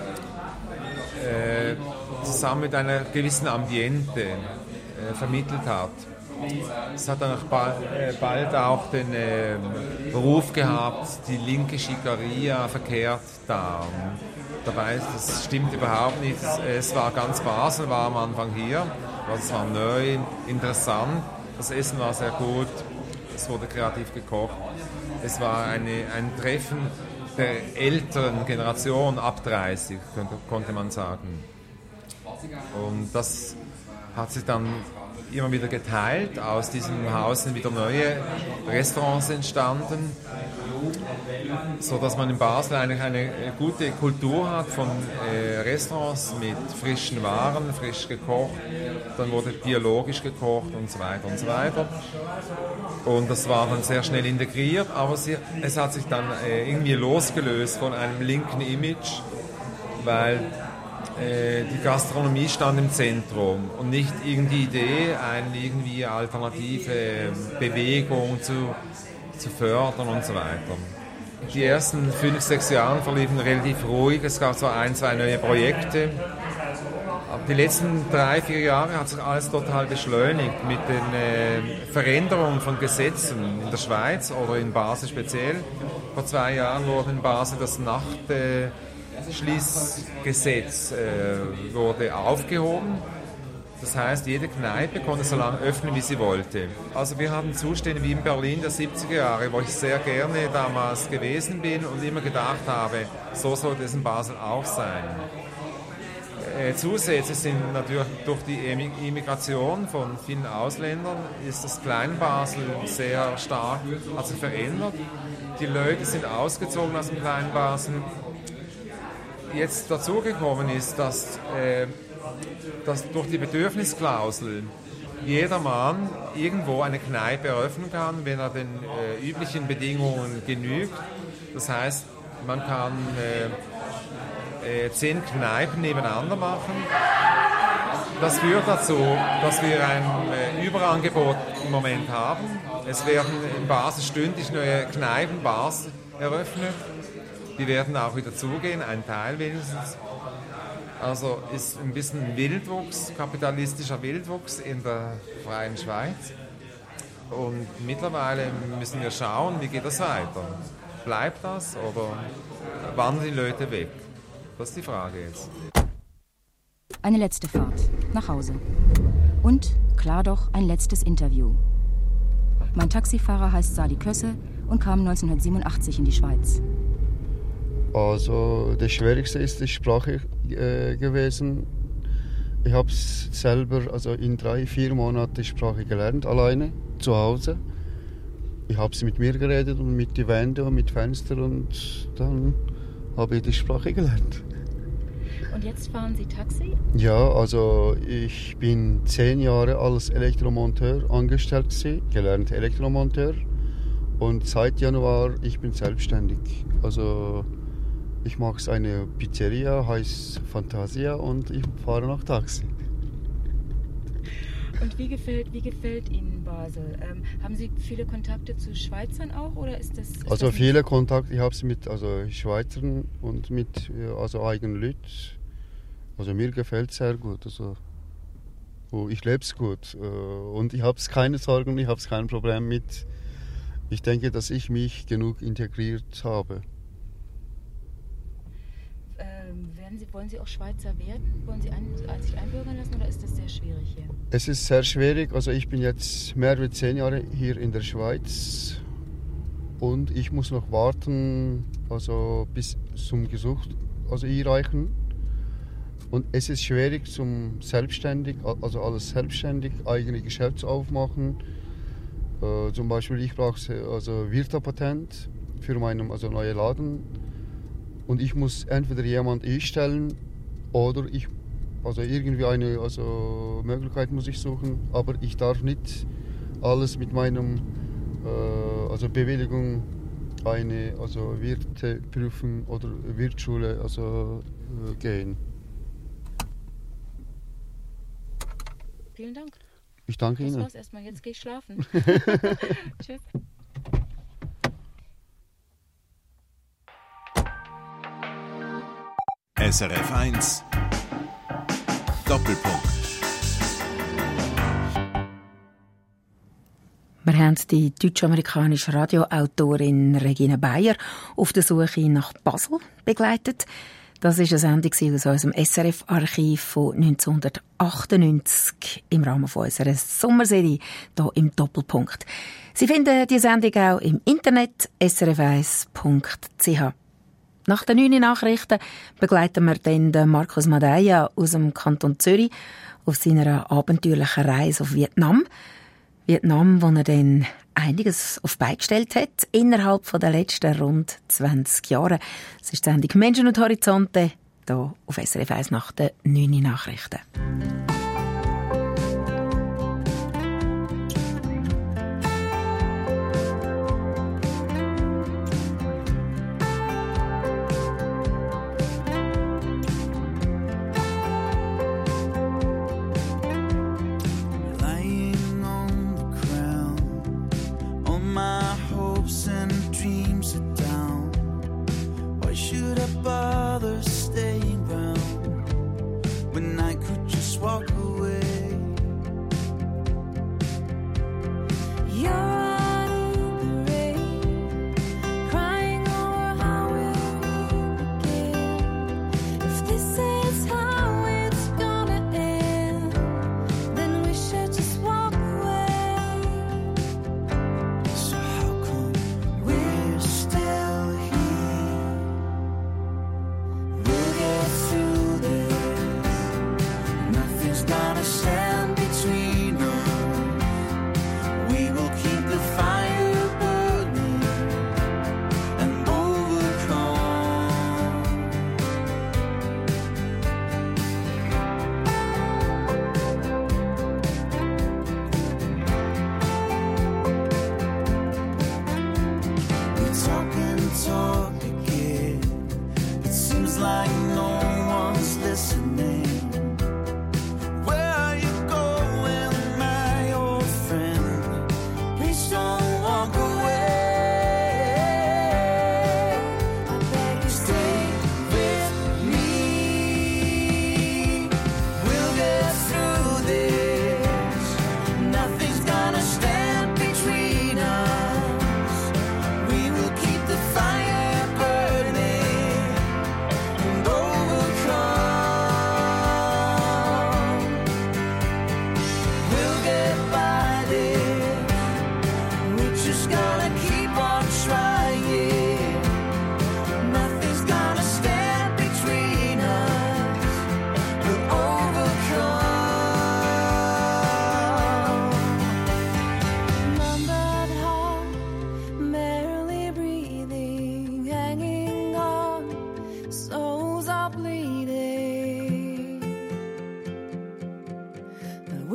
äh, zusammen mit einer gewissen Ambiente äh, vermittelt hat. Es hat dann auch bald, äh, bald auch den äh, Ruf gehabt, die linke Schickeria verkehrt da. Dabei, das stimmt überhaupt nicht. Es, es war ganz Basel, war am Anfang hier. Es war neu, interessant. Das Essen war sehr gut. Es wurde kreativ gekocht. Es war eine, ein Treffen der älteren Generation, ab dreißig, könnte, konnte man sagen. Und das hat sich dann immer wieder geteilt. Aus diesem Haus sind wieder neue Restaurants entstanden, sodass man in Basel eigentlich eine gute Kultur hat von äh, Restaurants mit frischen Waren, frisch gekocht. Dann wurde biologisch gekocht und so weiter und so weiter. Und das war dann sehr schnell integriert, aber sie, es hat sich dann äh, irgendwie losgelöst von einem linken Image, weil die Gastronomie stand im Zentrum und nicht irgendeine Idee, eine irgendwie alternative Bewegung zu, zu fördern und so weiter. Die ersten fünf, sechs Jahre verliefen relativ ruhig, es gab zwar ein, zwei neue Projekte, aber die letzten drei, vier Jahre hat sich alles total beschleunigt mit den äh, Veränderungen von Gesetzen in der Schweiz oder in Basel speziell. Vor zwei Jahren wurde in Basel das Nacht... Äh, Schließgesetz äh, wurde aufgehoben. Das heißt, jede Kneipe konnte so lange öffnen, wie sie wollte. Also wir hatten Zustände wie in Berlin der siebziger Jahre, wo ich sehr gerne damals gewesen bin und immer gedacht habe, so sollte es in Basel auch sein. Äh, zusätzlich sind natürlich durch die Immigration von vielen Ausländern ist das Klein-Basel sehr stark, hat sich verändert. Die Leute sind ausgezogen aus dem Klein-Basel. Jetzt dazugekommen ist, dass, äh, dass durch die Bedürfnisklausel jedermann irgendwo eine Kneipe eröffnen kann, wenn er den äh, üblichen Bedingungen genügt. Das heißt, man kann äh, äh, zehn Kneipen nebeneinander machen. Das führt dazu, dass wir ein äh, Überangebot im Moment haben. Es werden in Basel stündlich neue Kneipen, Bars eröffnet. Die werden auch wieder zugehen, ein Teil wenigstens. Also ist ein bisschen Wildwuchs, kapitalistischer Wildwuchs in der freien Schweiz. Und mittlerweile müssen wir schauen, wie geht das weiter? Bleibt das oder wandern die Leute weg? Das ist die Frage jetzt. Eine letzte Fahrt nach Hause. Und, klar doch, ein letztes Interview. Mein Taxifahrer heißt Sadi Kösse und kam neunzehnhundertsiebenundachtzig in die Schweiz. Also das Schwierigste ist die Sprache äh, gewesen. Ich habe es selber also in drei, vier Monaten die Sprache gelernt, alleine, zu Hause. Ich habe sie mit mir geredet und mit den Wänden und mit Fenstern und dann habe ich die Sprache gelernt. Und jetzt fahren Sie Taxi? Ja, also ich bin zehn Jahre als Elektromonteur angestellt gewesen, gelernter Elektromonteur. Und seit Januar ich bin selbstständig. Also ich mache eine Pizzeria, heißt Fantasia, und ich fahre noch Taxi. Und wie gefällt, wie gefällt Ihnen Basel? Ähm, haben Sie viele Kontakte zu Schweizern auch, oder ist das? Ist also das viele Kontakte, ich habe sie mit also Schweizern und mit also eigenen Leuten. Also mir gefällt es sehr gut. Also ich lebe es gut und ich habe keine Sorgen, ich habe kein Problem mit. Ich denke, dass ich mich genug integriert habe. Ähm, werden Sie, wollen Sie auch Schweizer werden? Wollen Sie ein, sich einbürgern lassen, oder ist das sehr schwierig hier? Es ist sehr schwierig. Also ich bin jetzt mehr als zehn Jahre hier in der Schweiz und ich muss noch warten, also bis zum Gesuch also einreichen. Und es ist schwierig zum selbstständig, also alles selbstständig, eigene Geschäfte aufmachen. Äh, zum Beispiel ich brauche also Wirta-Patent für meinen also neuen Laden. Und ich muss entweder jemand einstellen oder ich also irgendwie eine also Möglichkeit muss ich suchen, aber ich darf nicht alles mit meinem äh, also Bewilligung eine also Wirteprüfung oder Wirtschule also äh, gehen. Vielen Dank. Ich danke das Ihnen. Das war's erstmal. Jetzt gehe ich schlafen. Tschüss. S R F eins Doppelpunkt. Wir haben die deutsch-amerikanische Radioautorin Regina Beyer auf der Suche nach Basel begleitet. Das war eine Sendung aus unserem S R F-Archiv von neunzehnhundertachtundneunzig im Rahmen unserer Sommerserie hier im Doppelpunkt. Sie finden die Sendung auch im Internet s r f eins punkt c h. Nach den neuen Nachrichten begleiten wir dann den Markus Madeia aus dem Kanton Zürich auf seiner abenteuerlichen Reise auf Vietnam. Vietnam, wo er dann einiges auf beigestellt hat, innerhalb der letzten rund zwanzig Jahre. Es ist die Sendung «Menschen und Horizonte» hier auf S R F eins nach den neuen Nachrichten. Bother staying round when I could just walk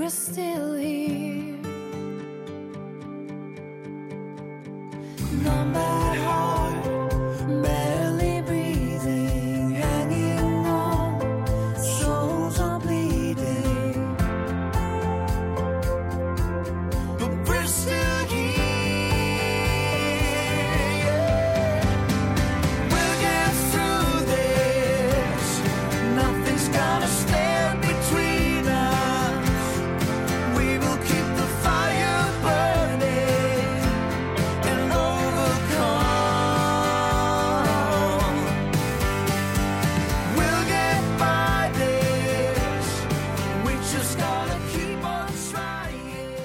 we're still here. Numb at heart, barely breathing, hanging on, souls are bleeding, but we're still here. We'll get through this. Nothing's gonna stand between us. We will keep the fire burning and overcome. We'll get by this. We just gotta keep on trying.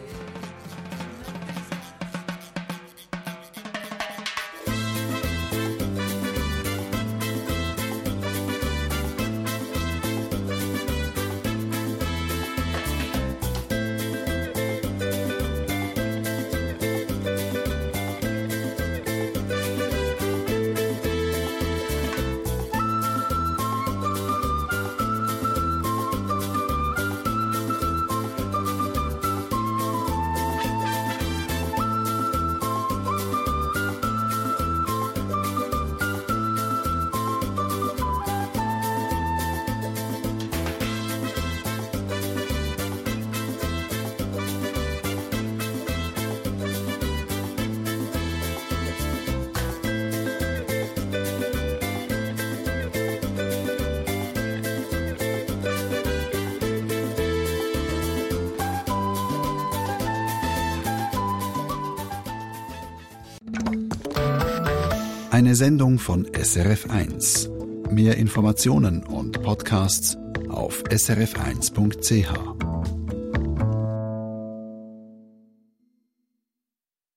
Eine Sendung von S R F eins. Mehr Informationen und Podcasts auf s r f eins punkt c h.